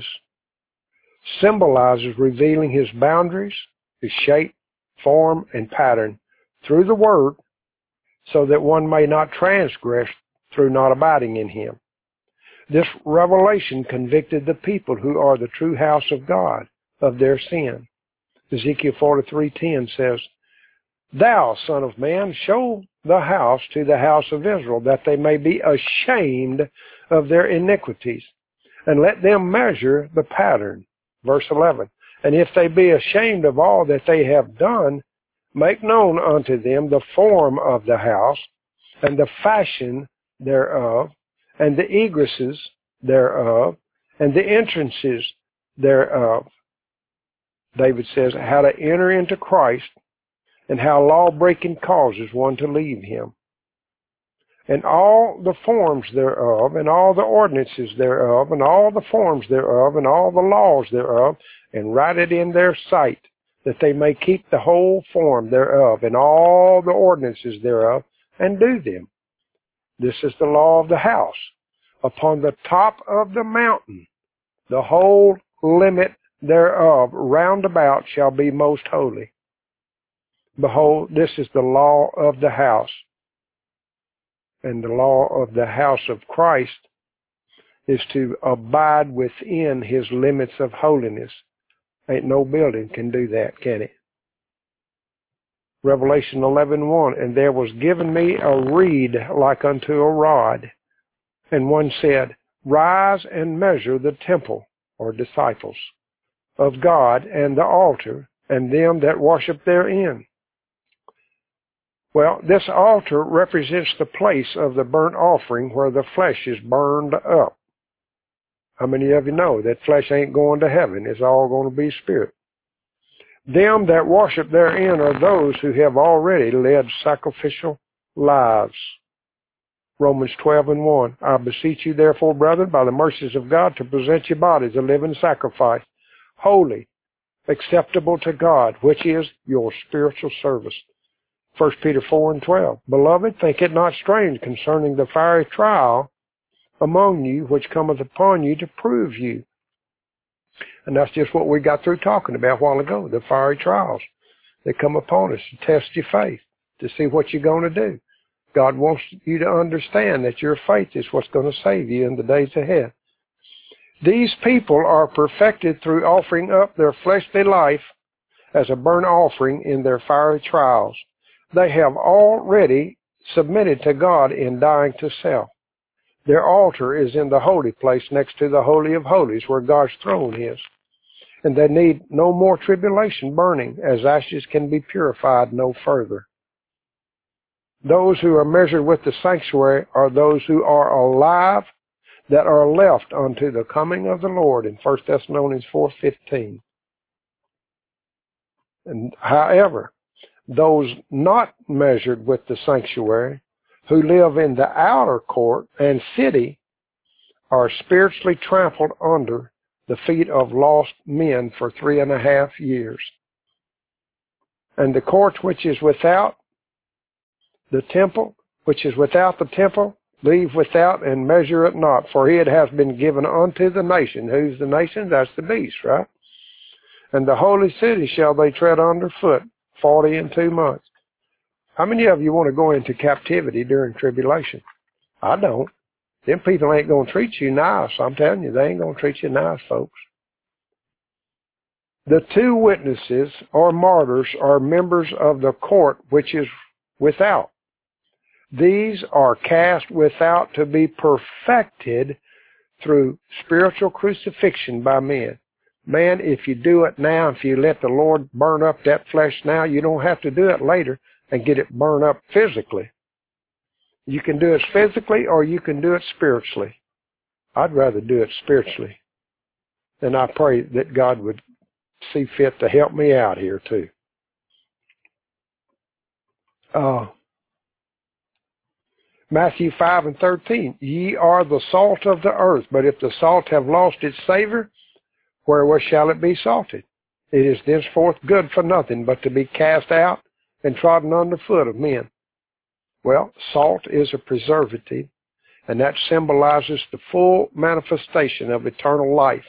symbolizes revealing his boundaries, his shape, form, and pattern through the Word, so that one may not transgress through not abiding in him. This revelation convicted the people who are the true house of God of their sin. Ezekiel 43:10 says, Thou, Son of Man, show the house to the house of Israel, that they may be ashamed of their iniquities, and let them measure the pattern. Verse 11, And if they be ashamed of all that they have done, make known unto them the form of the house, and the fashion thereof, and the egresses thereof, and the entrances thereof. David says how to enter into Christ, and how law-breaking causes one to leave him. And all the forms thereof, and all the ordinances thereof, and all the forms thereof, and all the laws thereof, and write it in their sight, that they may keep the whole form thereof, and all the ordinances thereof, and do them. This is the law of the house. Upon the top of the mountain, the whole limit thereof round about shall be most holy. Behold, this is the law of the house. And the law of the house of Christ is to abide within his limits of holiness. Ain't no building can do that, can it? Revelation 11:1, And there was given me a reed like unto a rod. And one said, Rise and measure the temple, or disciples, of God, and the altar, and them that worship therein. Well, this altar represents the place of the burnt offering where the flesh is burned up. How many of you know that flesh ain't going to heaven? It's all going to be spirit. Them that worship therein are those who have already led sacrificial lives. Romans 12:1. I beseech you therefore, brethren, by the mercies of God, to present your bodies a living sacrifice, holy, acceptable to God, which is your spiritual service. 1 Peter 4:12. Beloved, think it not strange concerning the fiery trial among you, which cometh upon you to prove you. And that's just what we got through talking about a while ago, the fiery trials that come upon us to test your faith, to see what you're going to do. God wants you to understand that your faith is what's going to save you in the days ahead. These people are perfected through offering up their fleshly life as a burnt offering in their fiery trials. They have already submitted to God in dying to self. Their altar is in the holy place next to the Holy of Holies where God's throne is. And they need no more tribulation burning, as ashes can be purified no further. Those who are measured with the sanctuary are those who are alive that are left unto the coming of the Lord in 1 Thessalonians 4:15. And however, those not measured with the sanctuary, who live in the outer court and city, are spiritually trampled under the feet of lost men for 3.5 years. And the court which is without the temple, leave without and measure it not, for it has been given unto the nation. Who's the nation? That's the beast, right? And the holy city shall they tread under foot 42 months. How many of you want to go into captivity during tribulation? I don't. Them people ain't going to treat you nice. I'm telling you, they ain't going to treat you nice, folks. The two witnesses or martyrs are members of the court which is without. These are cast without to be perfected through spiritual crucifixion by men. Man, if you do it now, if you let the Lord burn up that flesh now, you don't have to do it later and get it burned up physically. You can do it physically or you can do it spiritually. I'd rather do it spiritually. And I pray that God would see fit to help me out here too. Matthew 5:13, ye are the salt of the earth, but if the salt have lost its savor, wherewith shall it be salted? It is thenceforth good for nothing but to be cast out and trodden under foot of men. Well, salt is a preservative, and that symbolizes the full manifestation of eternal life.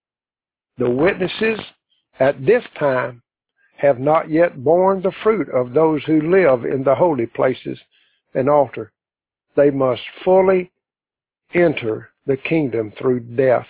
The witnesses at this time have not yet borne the fruit of those who live in the holy places and altar. They must fully enter the kingdom through death.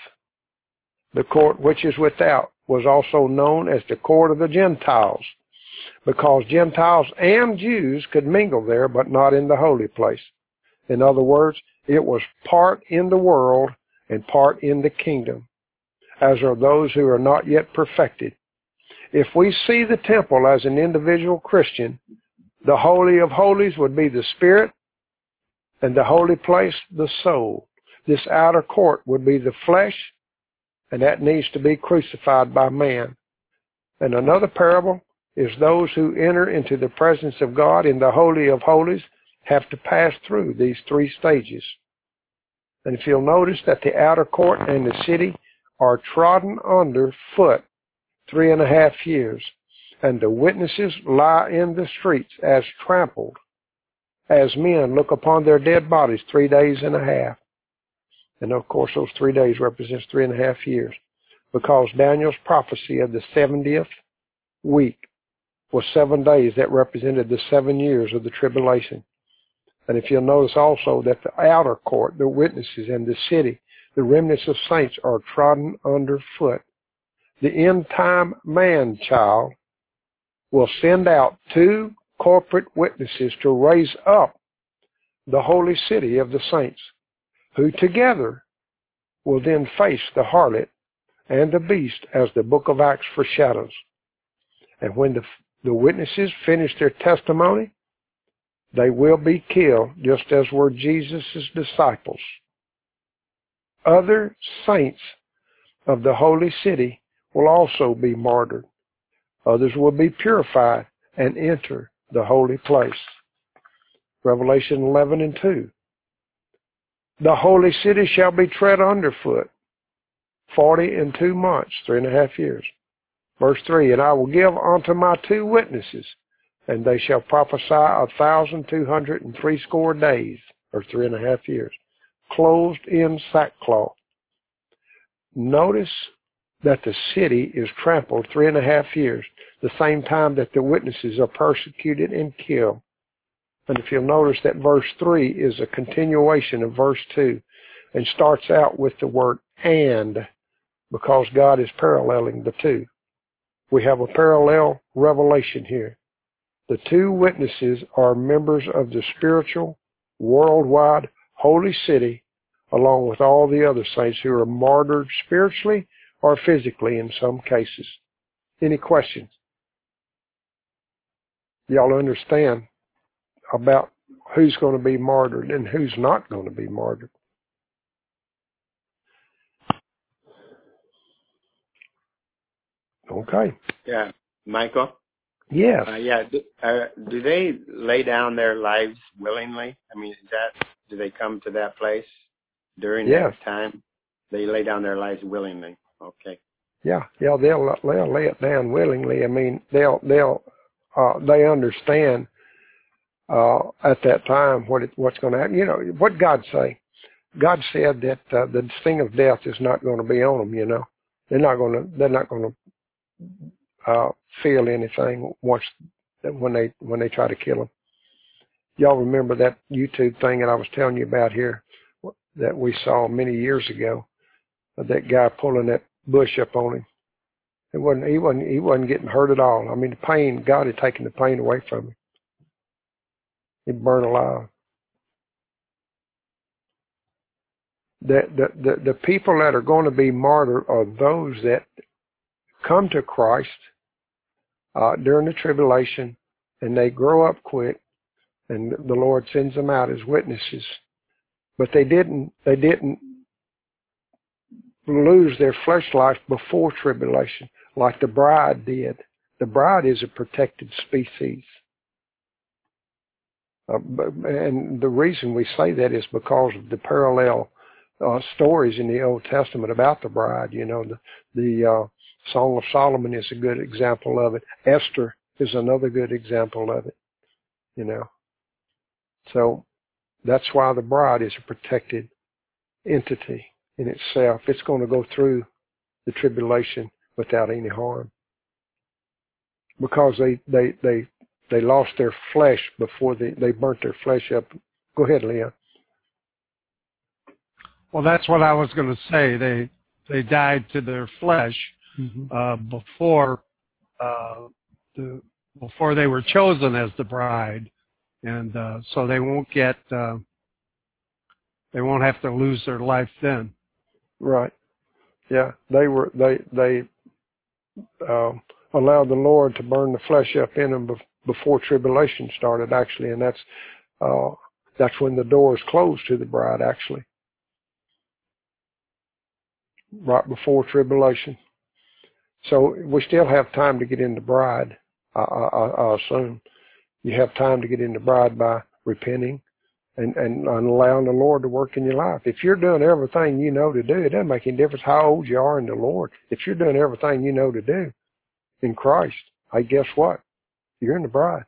The court which is without was also known as the court of the Gentiles, because Gentiles and Jews could mingle there, but not in the holy place. In other words, it was part in the world and part in the kingdom, as are those who are not yet perfected. If we see the temple as an individual Christian, the Holy of Holies would be the spirit, and the holy place, the soul. This outer court would be the flesh, and that needs to be crucified by man. And another parable is those who enter into the presence of God in the Holy of Holies have to pass through these three stages. And if you'll notice that the outer court and the city are trodden under foot 3.5 years, and the witnesses lie in the streets as trampled, as men look upon their dead bodies 3.5 days. And of course those 3 days represents 3.5 years, because Daniel's prophecy of the 70th week was 7 days that represented the 7 years of the tribulation. And if you'll notice also that the outer court, the witnesses and the city, the remnants of saints are trodden underfoot. The end time man-child will send out 2 corporate witnesses to raise up the holy city of the saints, who together will then face the harlot and the beast, as the book of Acts foreshadows. And when the witnesses finish their testimony, they will be killed, just as were Jesus' disciples. Other saints of the holy city will also be martyred. Others will be purified and enter the holy place. Revelation 11:2. The holy city shall be tread underfoot 42 months, 3.5 years. Verse 3, and I will give unto my 2 witnesses, and they shall prophesy 1,260 days, or 3.5 years, clothed in sackcloth. Notice that the city is trampled 3.5 years, the same time that the witnesses are persecuted and killed. And if you'll notice that verse 3 is a continuation of verse 2 and starts out with the word and, because God is paralleling the two. We have a parallel revelation here. The 2 witnesses are members of the spiritual, worldwide, holy city, along with all the other saints who are martyred spiritually or physically in some cases. Any questions? Y'all understand about who's going to be martyred and who's not going to be martyred? Okay. Yeah, Michael? Yes. Do they lay down their lives willingly? I mean, do they come to that place during that time? They lay down their lives willingly. Okay. Yeah, they'll lay it down willingly. I mean, they understand at that time what's going to happen. You know what God say? God said that the sting of death is not going to be on them. You know, they're not going to feel anything when they try to kill them. Y'all remember that YouTube thing that I was telling you about here that we saw many years ago? That guy pulling that bush up on him. He wasn't getting hurt at all. I mean, the pain, God had taken the pain away from him. He'd burn alive. The people that are going to be martyred are those that come to Christ during the tribulation, and they grow up quick, and the Lord sends them out as witnesses. But they didn't lose their flesh life before tribulation like the bride did. The bride is a protected species. And the reason we say that is because of the parallel stories in the Old Testament about the bride. You know, the Song of Solomon is a good example of it. Esther is another good example of it. You know, so that's why the bride is a protected entity in itself. It's going to go through the tribulation without any harm because they lost their flesh before they burnt their flesh up. Go ahead, Leon. Well, that's what I was going to say. They died to their flesh before they were chosen as the bride, and so they won't have to lose their life then. Right. Yeah. They allowed the Lord to burn the flesh up in them before tribulation started, actually, and that's when the doors closed to the bride, actually. Right before tribulation. So we still have time to get into bride, I assume. You have time to get into bride by repenting and allowing the Lord to work in your life. If you're doing everything you know to do, it doesn't make any difference how old you are in the Lord. If you're doing everything you know to do in Christ, hey, guess what? You're in the bride.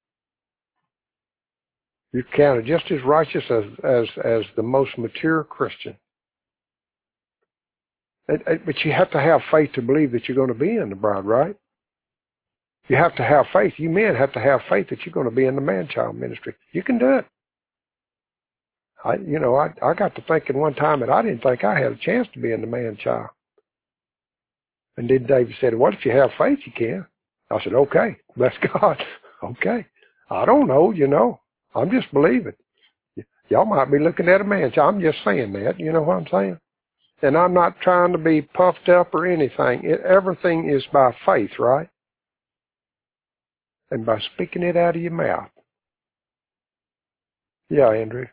You're counted just as righteous as the most mature Christian. But you have to have faith to believe that you're going to be in the bride, right? You have to have faith. You men have to have faith that you're going to be in the man-child ministry. You can do it. I got to thinking one time that I didn't think I had a chance to be in the man-child. And then David said, what if you have faith, you can? I said, okay, bless God. Okay. I don't know, I'm just believing. Y'all might be looking at a man-child. I'm just saying that. You know what I'm saying? And I'm not trying to be puffed up or anything. Everything is by faith, right? And by speaking it out of your mouth. Yeah, Andrew.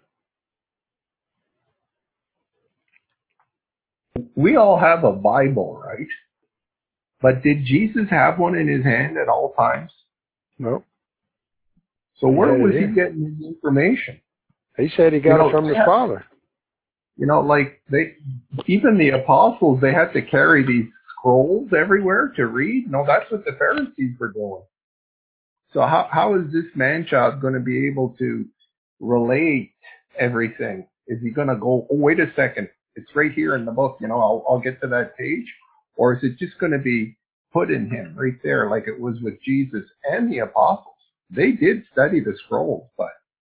We all have a Bible, right? But did Jesus have one in his hand at all times? No. So where was he getting his information? He said he got it from his Father. Like even the apostles, they had to carry these scrolls everywhere to read. No, that's what the Pharisees were doing. So how is this man-child going to be able to relate everything? Is he going to go, oh, wait a second, it's right here in the book, I'll get to that page? Or is it just going to be put in him right there like it was with Jesus and the apostles? They did study the scrolls, but,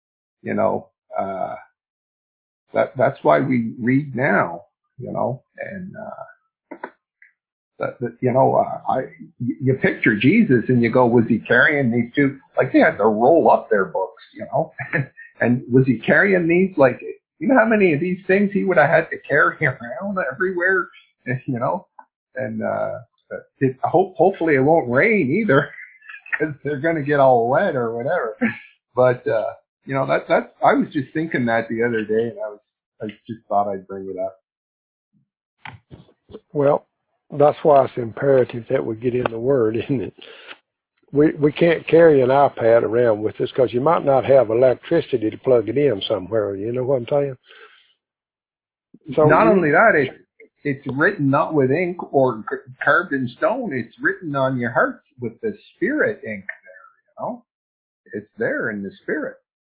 that's why we read now, and you picture Jesus and you go, was he carrying these two? Like they had to roll up their books, and was he carrying these? Like, you know how many of these things he would have had to carry around everywhere, and hopefully it won't rain either because they're going to get all wet or whatever. But, that's, I was just thinking that the other day, and I just thought I'd bring it up. Well, that's why it's imperative that we get in the Word, isn't it? We can't carry an iPad around with us because you might not have electricity to plug it in somewhere. You know what I'm saying? So not only that, it's written not with ink or carved in stone. It's written on your heart with the Spirit ink there. It's there in the Spirit.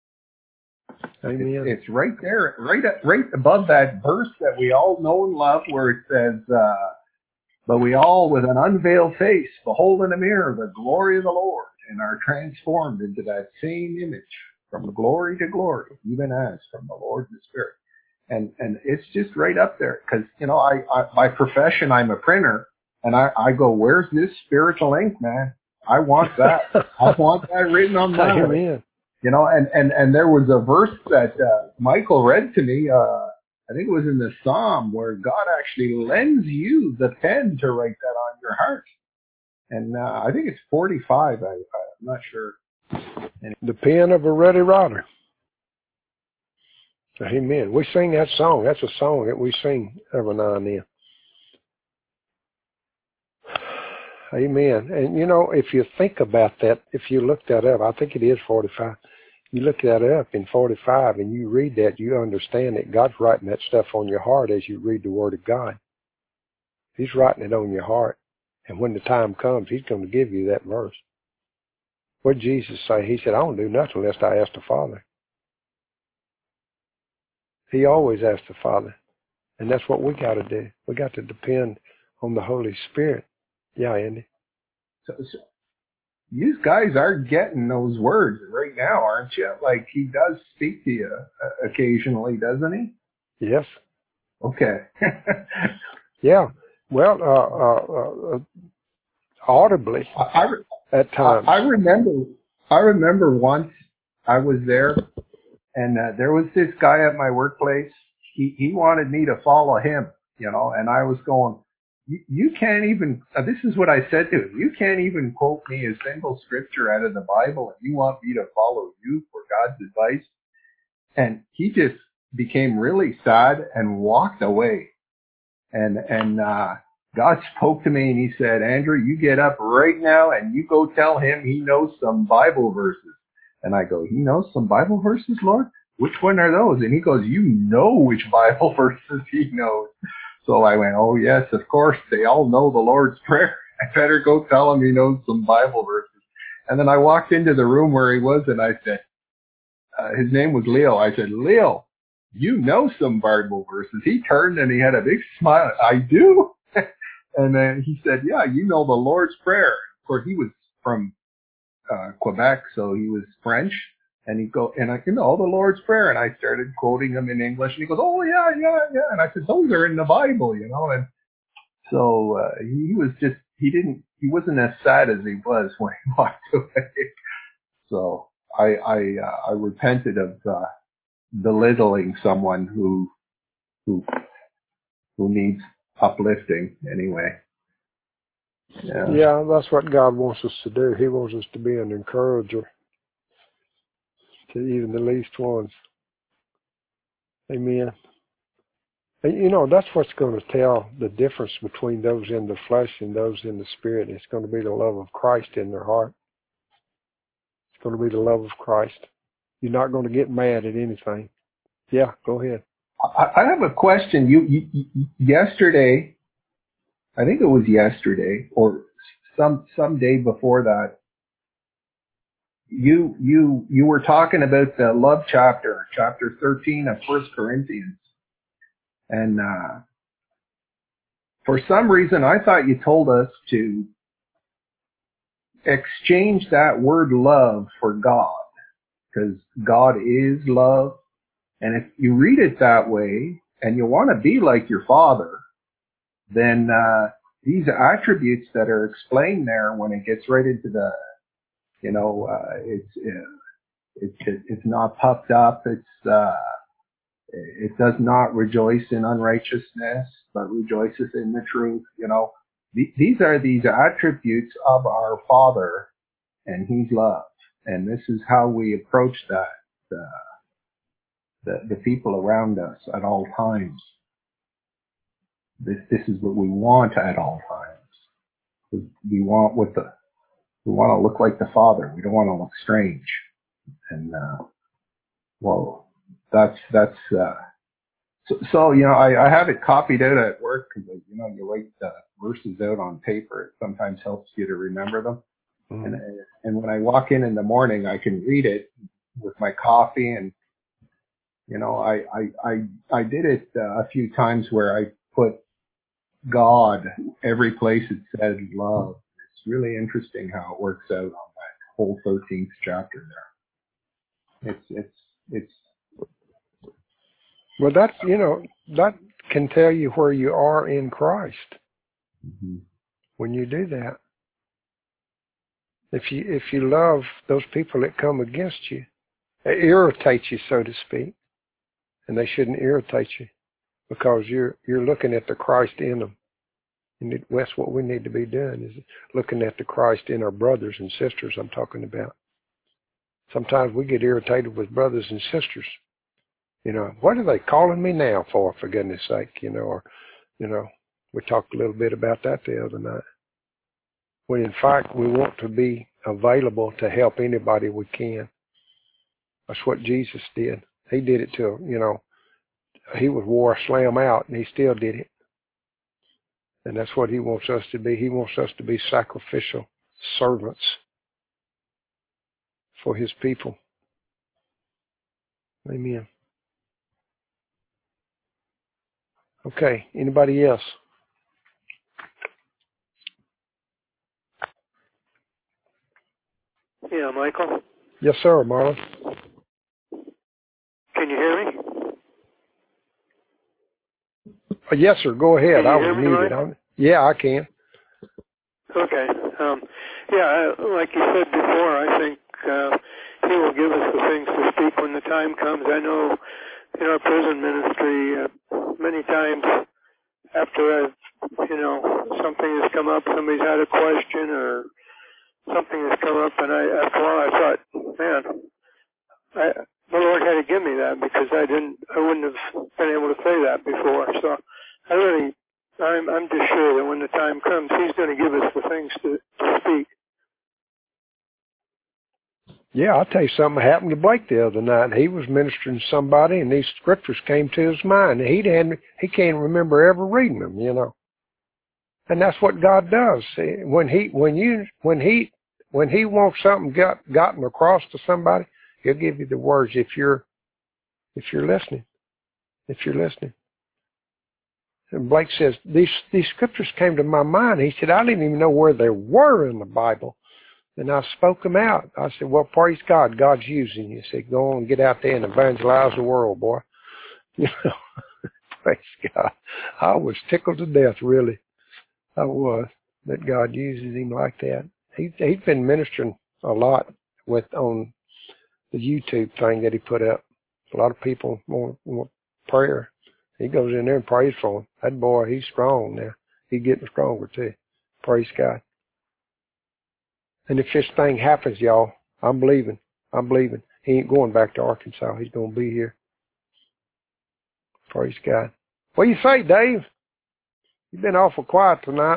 Amen. It's right there, right above that verse that we all know and love, where it says, "But we all, with an unveiled face, behold in a mirror the glory of the Lord, and are transformed into that same image, from glory to glory, even as from the Lord the Spirit." And it's just right up there, because I by profession I'm a printer, and I go, where's this spiritual ink, man? I want that. I want that written on my Amen. And there was a verse that Michael read to me. I think it was in the Psalm where God actually lends you the pen to write that on your heart. And I think it's 45. I'm not sure. The pen of a ready writer. Amen. We sing that song. That's a song that we sing every now and then. Amen. And you know, if you think about that, if you look that up, I think it is 45. You look that up in 45 and you read that, you understand that God's writing that stuff on your heart as you read the Word of God. He's writing it on your heart. And when the time comes, He's going to give you that verse. What did Jesus say? He said, I don't do nothing unless I ask the Father. He always asks the Father. And that's what we got to do. We got to depend on the Holy Spirit. Yeah, Andy. So you guys are getting those words right now, aren't you? Like, He does speak to you occasionally, doesn't He? Yes. Okay. Yeah. Well, audibly at times. I remember once I was there, and there was this guy at my workplace. He wanted me to follow him, you know, and I was going, you can't even, this is what I said to him, you can't even quote me a single scripture out of the Bible, and you want me to follow you for God's advice? And he just became really sad and walked away. And God spoke to me and He said, Andrew, you get up right now and you go tell him he knows some Bible verses. And I go, he knows some Bible verses, Lord? Which one are those? And he goes, you know which Bible verses he knows. So I went, oh yes, of course, they all know the Lord's Prayer. I better go tell him he knows some Bible verses. And then I walked into the room where he was and I said, his name was Leo. I said, Leo, you know some Bible verses. He turned and he had a big smile. I do. And then he said, yeah, you know the Lord's Prayer. Of course, he was from Quebec, so he was French. And he'd go, and I can know the Lord's Prayer. And I started quoting him in English. And he goes, oh, yeah. And I said, those are in the Bible, you know. And so he wasn't as sad as he was when he walked away. So I repented of belittling someone who needs uplifting anyway. Yeah, that's what God wants us to do. He wants us to be an encourager to even the least ones. Amen. And you know, that's what's going to tell the difference between those in the flesh and those in the spirit. It's going to be the love of Christ in their heart. It's going to be the love of Christ. You're not going to get mad at anything. Yeah, go ahead. I have a question. You yesterday, I think it was yesterday or some day before that, you were talking about the love chapter 13 of 1 Corinthians. And for some reason, I thought you told us to exchange that word love for God, because God is love. And if you read it that way, and you want to be like your Father, then these attributes that are explained there, when it gets right into the, you know, it's not puffed up. It does not rejoice in unrighteousness, but rejoices in the truth. You know, these are these attributes of our Father, and He's love. And this is how we approach that. The people around us at all times. This is what we want at all times. We want to look like the Father. We don't want to look strange. And so you know, I have it copied out at work because, you know, you write the verses out on paper. It sometimes helps you to remember them. Mm-hmm. And when I walk in the morning, I can read it with my coffee. And you know, I did it a few times where I put God every place it said love. It's really interesting how it works out on that whole 13th chapter there. It's well, that's, you know, that can tell you where you are in Christ. Mm-hmm. When you do that. If you love those people that come against you, they irritate you, so to speak. And they shouldn't irritate you, because you're looking at the Christ in them. And that's what we need to be doing, is looking at the Christ in our brothers and sisters I'm talking about. Sometimes we get irritated with brothers and sisters. What are they calling me now for goodness sake? We talked a little bit about that the other night. When in fact we want to be available to help anybody we can. That's what Jesus did. He did it to, he was wore a slam out and he still did it. And that's what he wants us to be. He wants us to be sacrificial servants for his people. Amen. Okay, anybody else? Yeah, Michael? Yes, sir, Marlon. Can you hear me? Yes, sir. Go ahead. I was muted. Right? Yeah, I can. Okay. Like you said before, I think he will give us the things to speak when the time comes. I know in our prison ministry, many times after something has come up, somebody's had a question or something has come up, and after a while I thought, man, the Lord had to give me that because I wouldn't have been able to say that before. So I'm just sure that when the time comes, he's going to give us the things to speak. Yeah, I'll tell you something happened to Blake the other night. He was ministering to somebody, and these scriptures came to his mind. He can't remember ever reading them, And that's what God does. When he wants something gotten across to somebody, he'll give you the words if you're listening. If you're listening. And Blake says, these scriptures came to my mind. He said, I didn't even know where they were in the Bible. And I spoke them out. I said, well, praise God. God's using you. He said, go on and get out there and evangelize the world, boy. Praise God. I was tickled to death, really. I was, that God uses him like that. He's been ministering a lot on the YouTube thing that he put up. A lot of people want prayer. He goes in there and prays for him. That boy, he's strong now. He's getting stronger too. Praise God. And if this thing happens, y'all, I'm believing. He ain't going back to Arkansas. He's going to be here. Praise God. What do you say, Dave? You've been awful quiet tonight.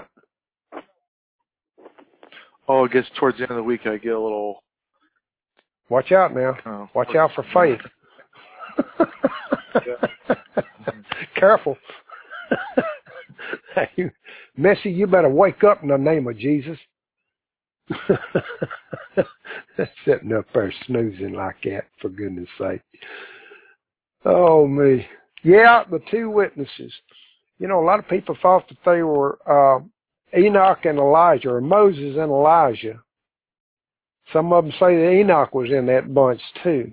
Oh, I guess towards the end of the week I get a little... Watch out now. Watch out for faith. Careful. Hey, Missy, you better wake up in the name of Jesus. Sitting up there snoozing like that, for goodness sake. Oh, me. Yeah, the two witnesses. A lot of people thought that they were Enoch and Elijah, or Moses and Elijah. Some of them say that Enoch was in that bunch too.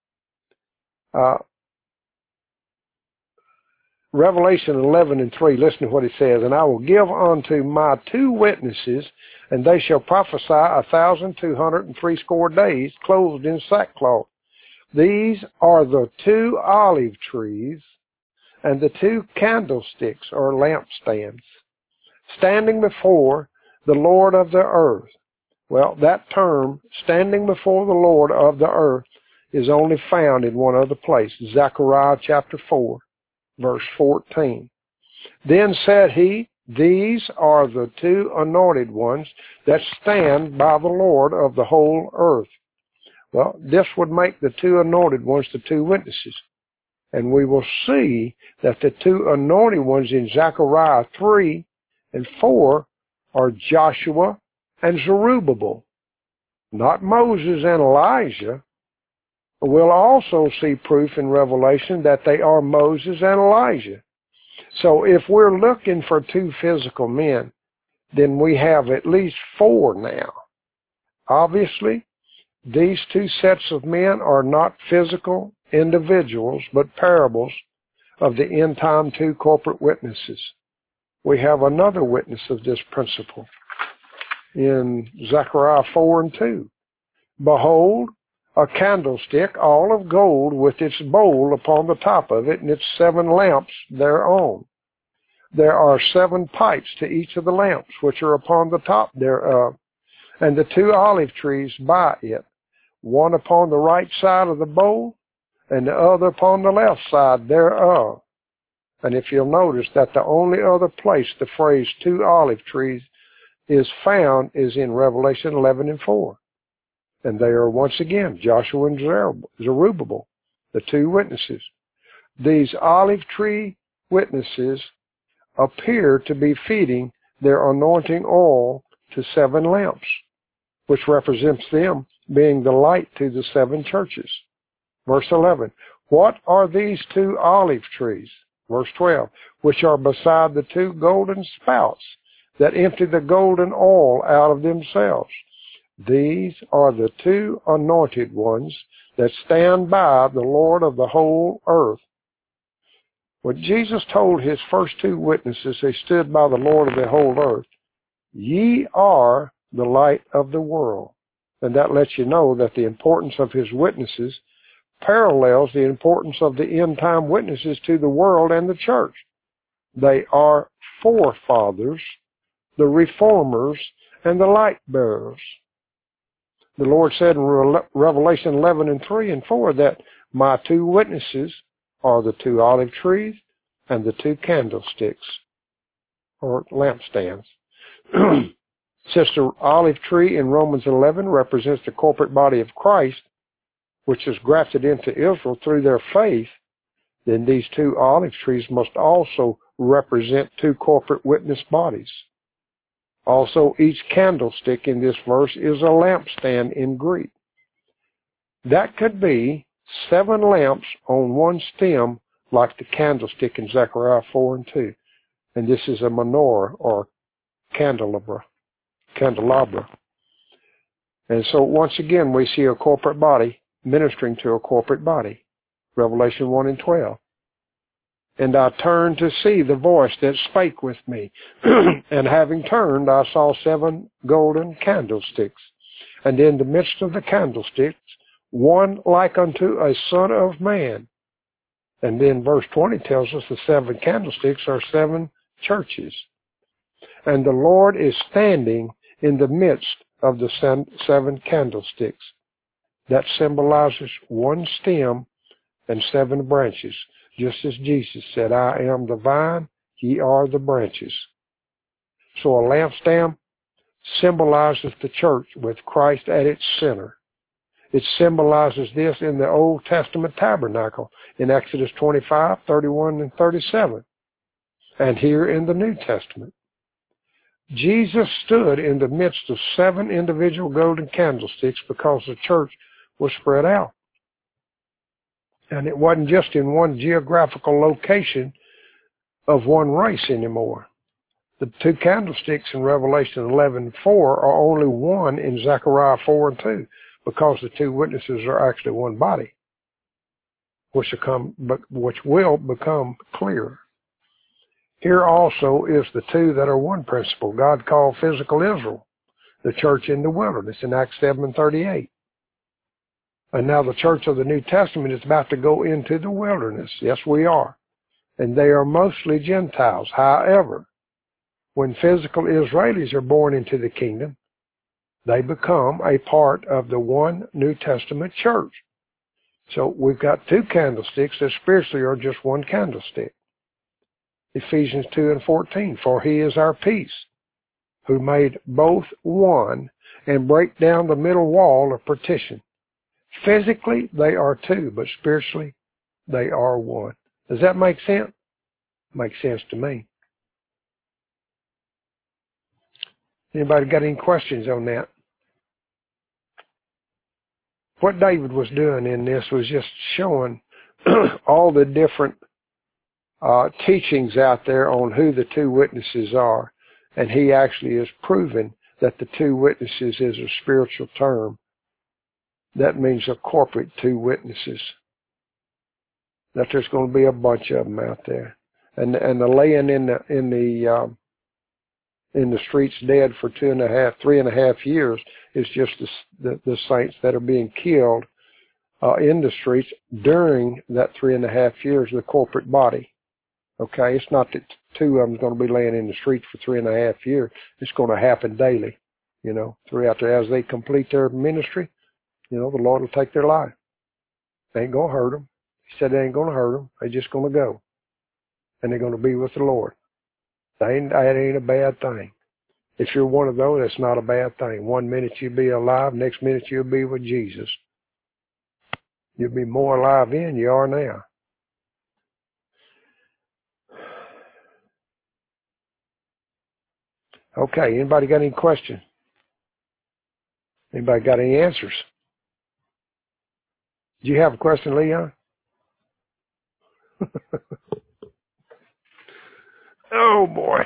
Revelation 11:3, listen to what it says. And I will give unto my two witnesses, and they shall prophesy 1,260 days, clothed in sackcloth. These are the two olive trees and the two candlesticks or lampstands, standing before the Lord of the earth. Well, that term, standing before the Lord of the earth, is only found in one other place, Zechariah chapter 4, verse 14. Then said he, these are the two anointed ones that stand by the Lord of the whole earth. Well, this would make the two anointed ones the two witnesses. And we will see that the two anointed ones in Zechariah 3 and 4 are Joshua and Zerubbabel, not Moses and Elijah. We'll also see proof in Revelation that they are Moses and Elijah. So if we're looking for two physical men, then we have at least four now. Obviously, these two sets of men are not physical individuals, but parables of the end time two corporate witnesses. We have another witness of this principle in Zechariah 4 and 2. Behold, a candlestick all of gold with its bowl upon the top of it and its 7 lamps thereon. There are 7 pipes to each of the lamps which are upon the top thereof, and the 2 olive trees by it, one upon the right side of the bowl, and the other upon the left side thereof. And if you'll notice that the only other place the phrase 2 olive trees is found is in Revelation 11:4. And they are once again Joshua and Zerubbabel, the 2 witnesses. These olive tree witnesses appear to be feeding their anointing oil to 7 lamps, which represents them being the light to the 7 churches. Verse 11, what are these 2 olive trees? Verse 12, which are beside the 2 golden spouts that empty the golden oil out of themselves. These are the 2 anointed ones that stand by the Lord of the whole earth. When Jesus told his first 2 witnesses, they stood by the Lord of the whole earth, ye are the light of the world. And that lets you know that the importance of his witnesses parallels the importance of the end-time witnesses to the world and the church. They are forefathers, the reformers, and the light bearers. The Lord said in Revelation 11:3 and 4 that my 2 witnesses are the 2 olive trees and the 2 candlesticks, or lampstands. Sister olive tree in Romans 11 represents the corporate body of Christ, which is grafted into Israel through their faith. Then these 2 olive trees must also represent 2 corporate witness bodies. Also, each candlestick in this verse is a lampstand in Greek. That could be 7 lamps on one stem, like the candlestick in Zechariah 4:2. And this is a menorah, or candelabra. And so once again, we see a corporate body ministering to a corporate body. Revelation 1:12. And I turned to see the voice that spake with me. And having turned, I saw 7 golden candlesticks. And in the midst of the candlesticks, one like unto a son of man. And then verse 20 tells us the 7 candlesticks are 7 churches. And the Lord is standing in the midst of the 7 candlesticks. That symbolizes 1 stem and 7 branches. Just as Jesus said, I am the vine, ye are the branches. So a lampstand symbolizes the church with Christ at its center. It symbolizes this in the Old Testament tabernacle in Exodus 25:31 and 37, and here in the New Testament. Jesus stood in the midst of 7 individual golden candlesticks because the church was spread out. And it wasn't just in one geographical location of one race anymore. The 2 candlesticks in Revelation 11:4 are only one in Zechariah 4:2, because the 2 witnesses are actually one body, which will become clear. Here also is the 2 that are one principle. God called physical Israel, the church in the wilderness in Acts 7:38. And now the church of the New Testament is about to go into the wilderness. Yes, we are. And they are mostly Gentiles. However, when physical Israelis are born into the kingdom, they become a part of the one New Testament church. So we've got 2 candlesticks that spiritually are just one candlestick. Ephesians 2:14, for he is our peace, who made both one and break down the middle wall of partition. Physically, they are 2, but spiritually, they are one. Does that make sense? Makes sense to me. Anybody got any questions on that? What David was doing in this was just showing all the different teachings out there on who the 2 witnesses are. And he actually is proving that the 2 witnesses is a spiritual term. That means a corporate 2 witnesses. That there's going to be a bunch of them out there. And the laying in the streets dead for 3.5 years is just the saints that are being killed in the streets during that 3.5 years of the corporate body. Okay, it's not that 2 of them is going to be laying in the streets for 3.5 years. It's going to happen daily, throughout there as they complete their ministry. the Lord will take their life. They ain't going to hurt them. He said they ain't going to hurt them. They're just going to go. And they're going to be with the Lord. That ain't a bad thing. If you're one of those, that's not a bad thing. 1 minute you'll be alive, next minute you'll be with Jesus. You'll be more alive then you are now. Okay, anybody got any questions? Anybody got any answers? Do you have a question, Leon? Oh, boy.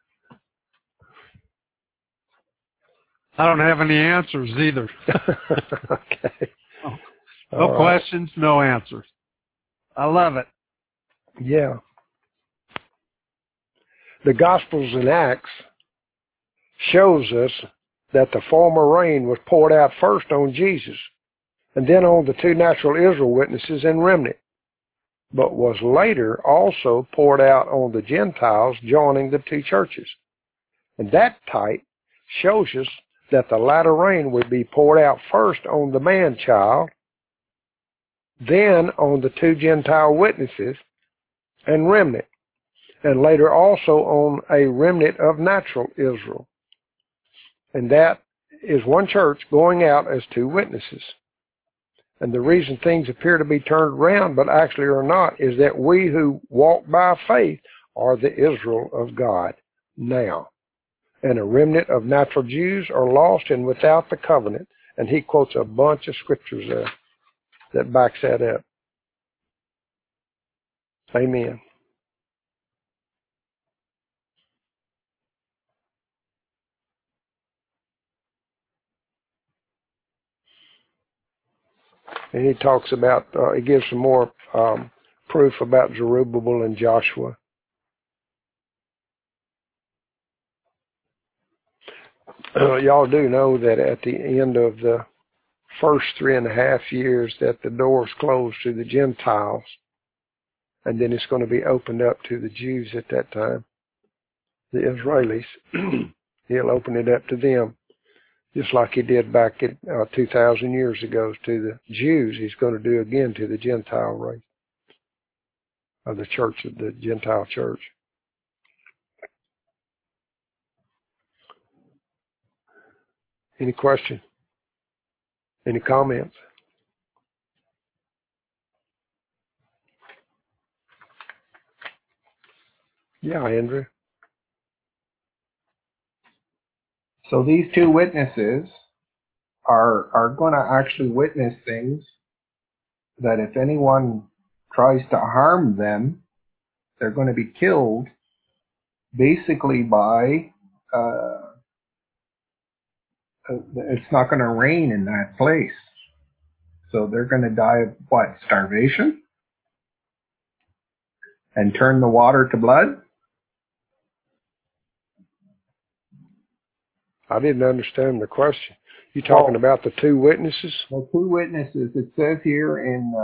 I don't have any answers either. Okay. No questions, no answers. I love it. Yeah. The Gospels and Acts shows us that the former rain was poured out first on Jesus and then on the two natural Israel witnesses and remnant, but was later also poured out on the Gentiles joining the two churches. And that type shows us that the latter rain would be poured out first on the man-child, then on the two Gentile witnesses and remnant, and later also on a remnant of natural Israel. And that is one church going out as two witnesses. And the reason things appear to be turned around, but actually are not, is that we who walk by faith are the Israel of God now. And a remnant of natural Jews are lost and without the covenant. And he quotes a bunch of scriptures there that backs that up. Amen. And he talks about, he gives some more proof about Zerubbabel and Joshua. Y'all do know that at the end of the first 3.5 years that the door's closed to the Gentiles, and then it's going to be opened up to the Jews at that time, the Israelis. He'll open it up to them, just like he did back at 2,000 years ago to the Jews. He's going to do again to the Gentile race of the church, of the Gentile church. Any question? Any comments? Yeah, Andrew. So these two witnesses are going to actually witness things that if anyone tries to harm them, they're going to be killed basically by, it's not going to rain in that place. So they're going to die of what? Starvation? And turn the water to blood? I didn't understand the question. You talking about the two witnesses? The two witnesses. It says here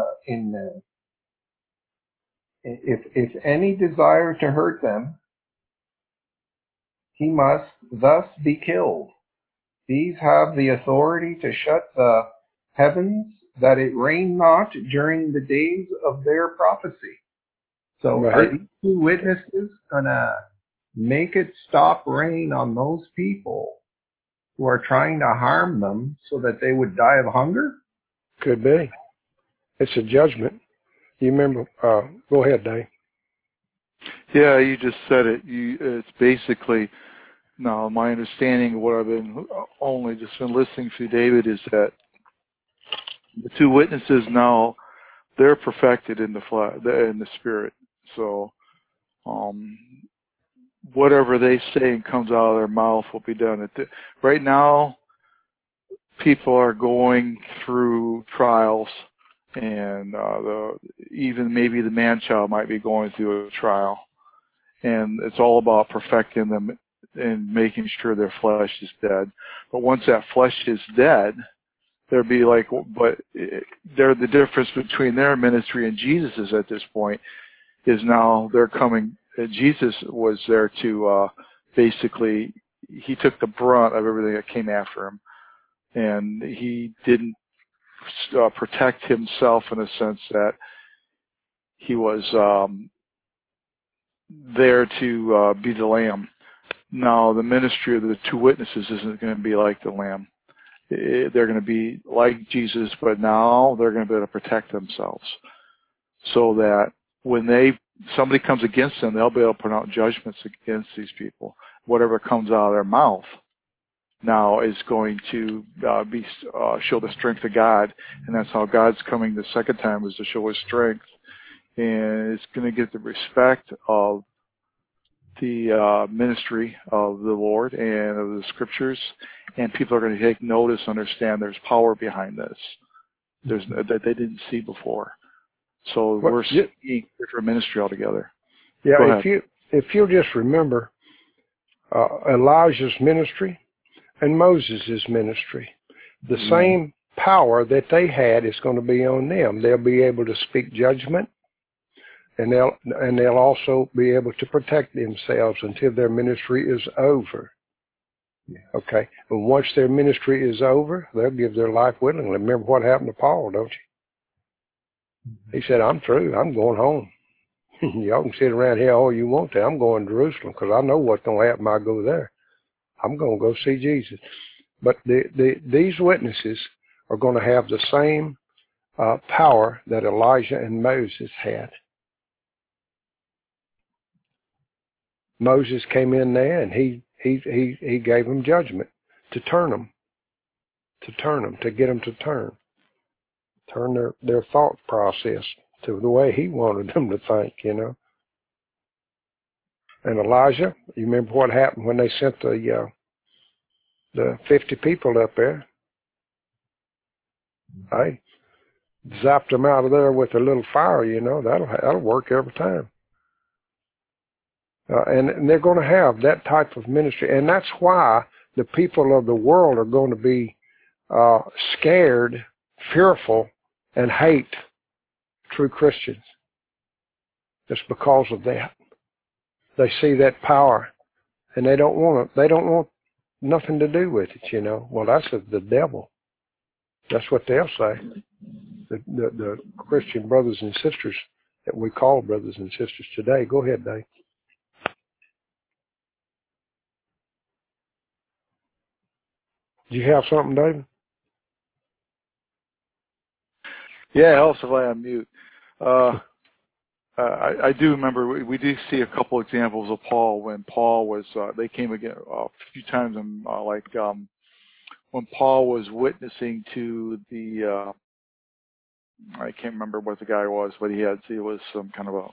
if any desire to hurt them, he must thus be killed. These have the authority to shut the heavens that it rain not during the days of their prophecy. So right. Are these two witnesses going to make it stop rain on those people who are trying to harm them so that they would die of hunger? Could be. It's a judgment. You remember, go ahead, Dave. Yeah, you just said it. It's basically, now my understanding of what I've been only just been listening to, David, is that the two witnesses now, they're perfected in the flesh, in the spirit. So, whatever they say and comes out of their mouth will be done. Right now, people are going through trials, and even maybe the man-child might be going through a trial. And it's all about perfecting them and making sure their flesh is dead. But once that flesh is dead, there'd be like, but the difference between their ministry and Jesus's at this point is now they're coming. Jesus was there to basically, he took the brunt of everything that came after him, and he didn't protect himself in the sense that he was there to be the lamb. Now, the ministry of the two witnesses isn't going to be like the lamb. They're going to be like Jesus, but now they're going to be able to protect themselves, so that when somebody comes against them, they'll be able to pronounce judgments against these people. Whatever comes out of their mouth now is going to show the strength of God, and that's how God's coming the second time, is to show His strength, and it's going to get the respect of the ministry of the Lord and of the Scriptures, and people are going to take notice, understand there's power behind this, that they didn't see before. So we're seeing different ministry altogether. Yeah, if you'll just remember Elijah's ministry and Moses' ministry, the same power that they had is going to be on them. They'll be able to speak judgment, and they'll also be able to protect themselves until their ministry is over. Yeah. Okay, but once their ministry is over, they'll give their life willingly. Remember what happened to Paul, don't you? He said, "I'm through. I'm going home. Y'all can sit around here all you want to. I'm going to Jerusalem because I know what's going to happen. I go there. I'm going to go see Jesus." But these witnesses are going to have the same power that Elijah and Moses had. Moses came in there and he gave them judgment to turn them, to get them to turn their thought process to the way he wanted them to think, you know. And Elijah, you remember what happened when they sent the 50 people up there? They zapped them out of there with a little fire, you know. That'll work every time. And they're going to have that type of ministry. And that's why the people of the world are going to be scared, fearful, and hate true Christians. It's because of that. They see that power, and they don't want nothing to do with it, you know. Well, that's the devil. That's what they'll say. The Christian brothers and sisters that we call brothers and sisters today. Go ahead, Dave. Do you have something, David? Yeah, it helps if I unmute. I do remember we do see a couple examples of Paul when Paul was they came again a few times, when Paul was witnessing to the I can't remember what the guy was, but he was some kind of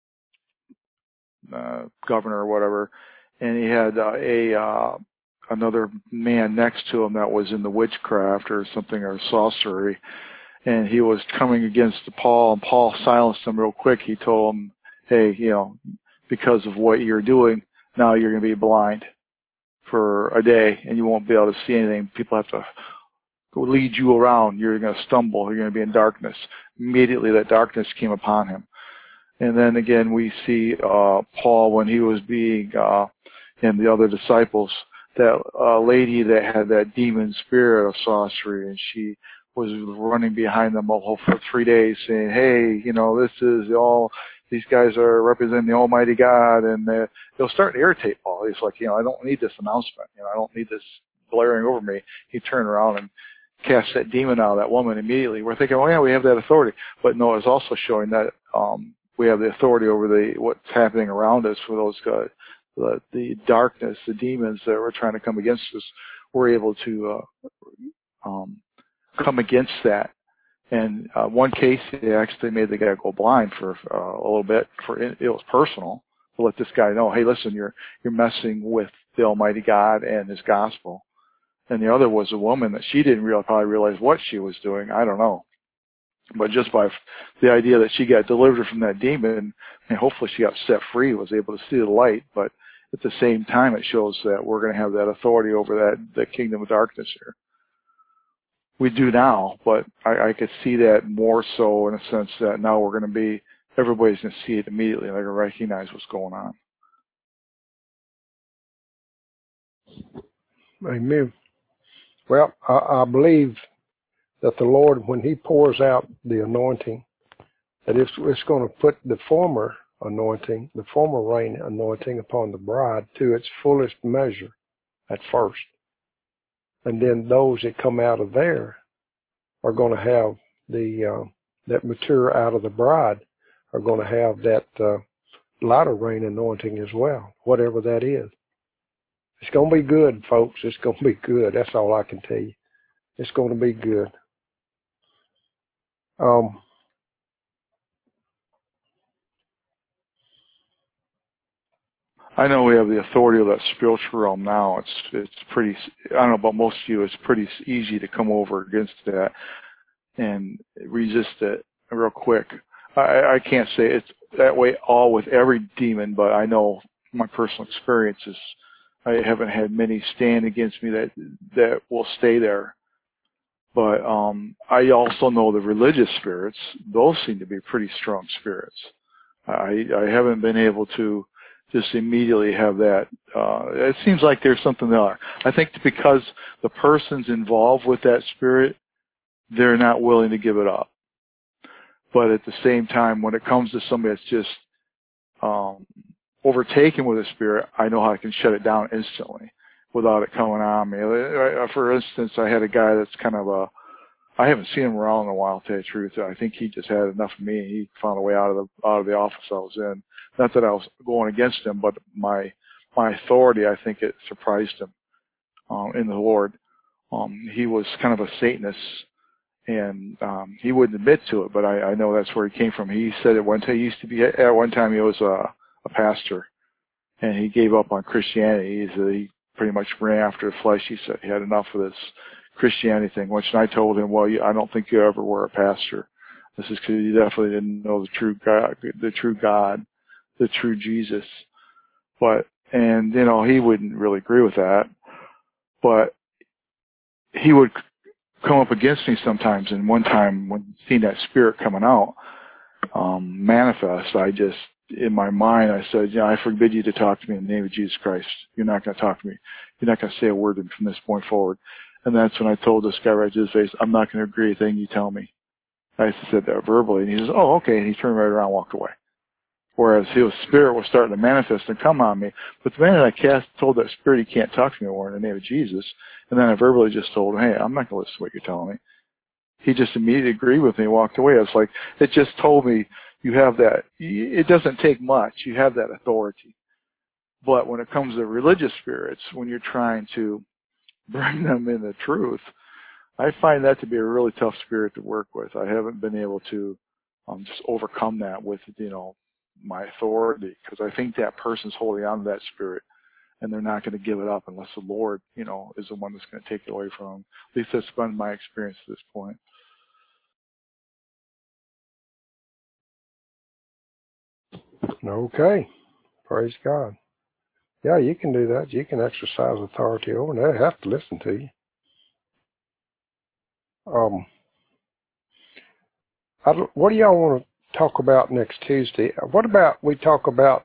a governor or whatever, and he had another man next to him that was in the witchcraft or something, or sorcery, and he was coming against Paul, and Paul silenced him real quick. He told him, "Hey, you know, because of what you're doing, now you're going to be blind for a day, and you won't be able to see anything. People have to go lead you around. You're going to stumble. You're going to be in darkness." Immediately, that darkness came upon him. And then again, we see Paul when he was being, and the other disciples, that lady that had that demon spirit of sorcery, and she was running behind them all for 3 days saying, "Hey, you know, this is all, these guys are representing the Almighty God," and they'll start to irritate Paul. He's like, I don't need this announcement. I don't need this blaring over me. He turned around and cast that demon out of that woman immediately. We're thinking, oh yeah, we have that authority. But no, it's also showing that we have the authority over what's happening around us for those guys. The darkness, the demons that were trying to come against us, we're able to come against that. And one case, they actually made the guy go blind for a little bit. It was personal to let this guy know, hey, listen, you're messing with the Almighty God and His gospel. And the other was a woman that she didn't probably realize what she was doing. I don't know. But just by the idea that she got delivered from that demon, and hopefully she got set free, was able to see the light. But at the same time, it shows that we're going to have that authority over the kingdom of darkness here. We do now, but I could see that more so in a sense that now we're going to be, everybody's going to see it immediately. They're going to recognize what's going on. Amen. Well, I believe that the Lord, when he pours out the anointing, that it's going to put the former anointing, the former rain anointing upon the bride to its fullest measure at first. And then those that come out of there are going to have that mature out of the bride are going to have that latter rain anointing as well, whatever that is. It's going to be good, folks. It's going to be good. That's all I can tell you. It's going to be good. I know we have the authority of that spiritual realm now. It's pretty, I don't know about most of you, it's pretty easy to come over against that and resist it real quick. I can't say it's that way all with every demon, but I know my personal experiences. I haven't had many stand against me that will stay there. But I also know the religious spirits, those seem to be pretty strong spirits. I haven't been able to just immediately have that. It seems like there's something there. I think because the person's involved with that spirit, they're not willing to give it up. But at the same time, when it comes to somebody that's just overtaken with a spirit, I know how I can shut it down instantly without it coming on me. For instance, I had a guy that's kind of I haven't seen him around in a while, to tell you the truth. I think he just had enough of me. He found a way out of the office I was in. Not that I was going against him, but my authority, I think it surprised him in the Lord. He was kind of a Satanist, and he wouldn't admit to it, but I know that's where he came from. He said at one time he was a pastor, and he gave up on Christianity. He pretty much ran after the flesh. He said he had enough of this Christianity thing, which I told him, well, I don't think you ever were a pastor. This is because you definitely didn't know the true God, the true Jesus. And he wouldn't really agree with that, but he would come up against me sometimes. And one time when seeing that spirit coming out, manifest, I just, in my mind, I said, I forbid you to talk to me in the name of Jesus Christ. You're not going to talk to me. You're not going to say a word from this point forward. And that's when I told this guy right to his face, I'm not going to agree with anything you tell me. I said that verbally, and he says, oh, okay, and he turned right around and walked away. Whereas his spirit was starting to manifest and come on me. But the minute I told that spirit he can't talk to me anymore in the name of Jesus, and then I verbally just told him, hey, I'm not going to listen to what you're telling me. He just immediately agreed with me and walked away. It's like, it just told me you have that. It doesn't take much. You have that authority. But when it comes to religious spirits, when you're trying to bring them in the truth, I find that to be a really tough spirit to work with. I haven't been able to just overcome that with, my authority, because I think that person's holding on to that spirit, and they're not going to give it up unless the Lord, is the one that's going to take it away from them. At least that's been my experience at this point. Okay. Praise God. Yeah, you can do that. You can exercise authority over them. They have to listen to you. What do y'all want to talk about next Tuesday? What about we talk about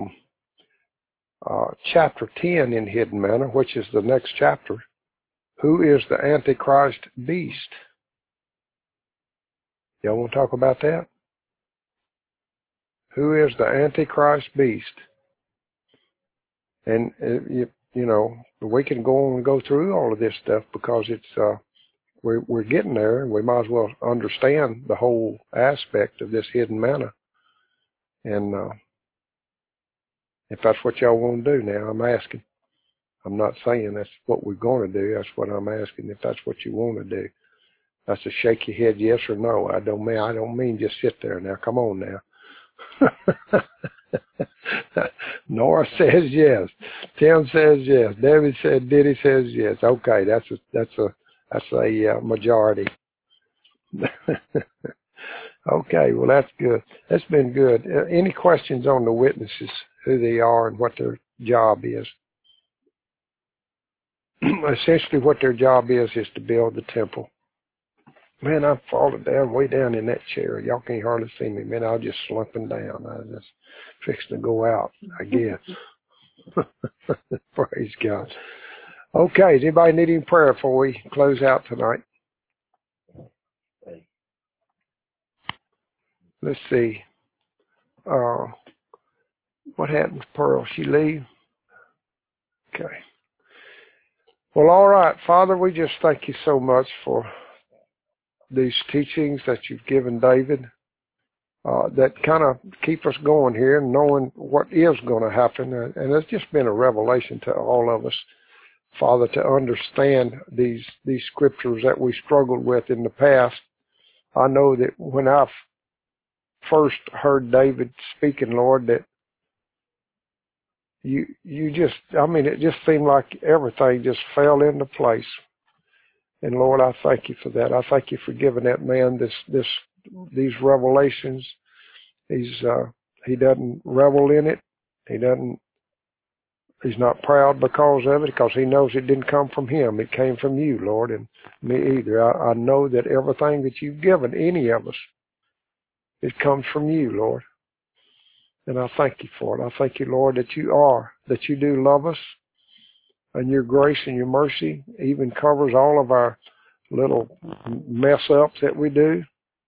chapter 10 in Hidden Manna, which is the next chapter. Who is the Antichrist beast? Y'all want to talk about that? Who is the Antichrist beast? And, we can go on and go through all of this stuff because it's, we're getting there, and we might as well understand the whole aspect of this hidden manna. And if that's what y'all want to do now, I'm asking. I'm not saying that's what we're going to do. That's what I'm asking, if that's what you want to do. That's a shake your head yes or no. I don't mean just sit there now. Come on now. Nora says yes. Tim says yes. Debbie said, Diddy says yes. Okay, that's a majority. Okay, well that's good. That's been good. Any questions on the witnesses, who they are and what their job is? Essentially what their job is to build the temple. Man, I'm falling down, way down in that chair. Y'all can't hardly see me. Man, I'm just slumping down. I was just fixing to go out, I guess. Praise God. Okay, does anybody need any prayer before we close out tonight? let's see. What happened to Pearl? She leave? Okay. Well, all right, Father, we just thank you so much for these teachings that you've given David that kind of keep us going here and knowing what is going to happen. And it's just been a revelation to all of us, Father, to understand these scriptures that we struggled with in the past. I know that when I first heard David speaking, Lord, that you just, I mean, it just seemed like everything just fell into place. And Lord, I thank you for that. I thank you for giving that man these revelations. He doesn't revel in it. He's not proud because of it, because he knows it didn't come from him. It came from you, Lord, and me either. I know that everything that you've given any of us, it comes from you, Lord. And I thank you for it. I thank you, Lord, that you do love us, and your grace and your mercy even covers all of our little mess ups that we do.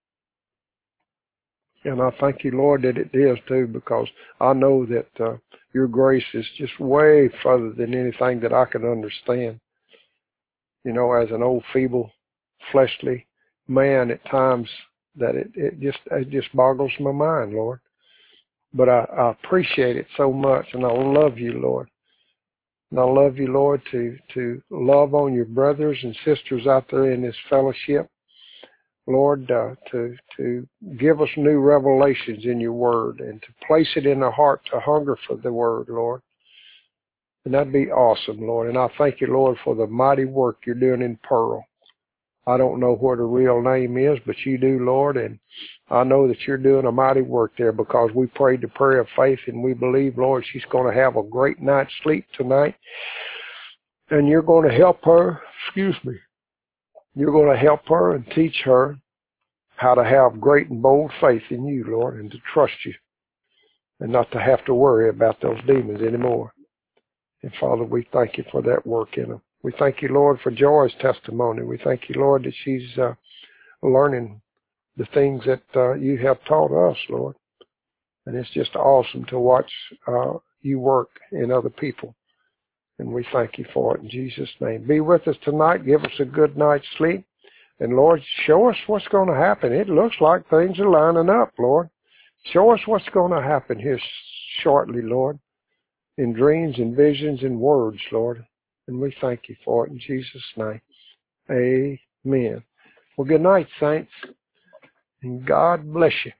And I thank you, Lord, that it is too, because I know that your grace is just way further than anything that I can understand. You know, as an old, feeble, fleshly man at times, that it just boggles my mind, Lord. But I appreciate it so much, and I love you, Lord. And I love you, Lord, to love on your brothers and sisters out there in this fellowship. Lord, to give us new revelations in your word and to place it in our heart to hunger for the word, Lord. And that'd be awesome, Lord. And I thank you, Lord, for the mighty work you're doing in Pearl. I don't know what her real name is, but you do, Lord. And I know that you're doing a mighty work there because we prayed the prayer of faith and we believe, Lord, she's going to have a great night's sleep tonight. And you're going to help her, you're going to help her and teach her how to have great and bold faith in you, Lord, and to trust you and not to have to worry about those demons anymore. And Father, we thank you for that work in her. We thank you, Lord, for Joy's testimony. We thank you, Lord, that she's learning the things that you have taught us, Lord. And it's just awesome to watch you work in other people. And we thank you for it in Jesus' name. Be with us tonight. Give us a good night's sleep. And Lord, show us what's going to happen. It looks like things are lining up, Lord. Show us what's going to happen here shortly, Lord, in dreams and visions and words, Lord. And we thank you for it in Jesus' name. Amen. Well, good night, saints. And God bless you.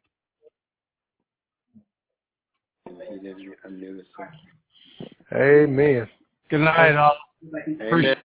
Amen. Good night, all. Amen.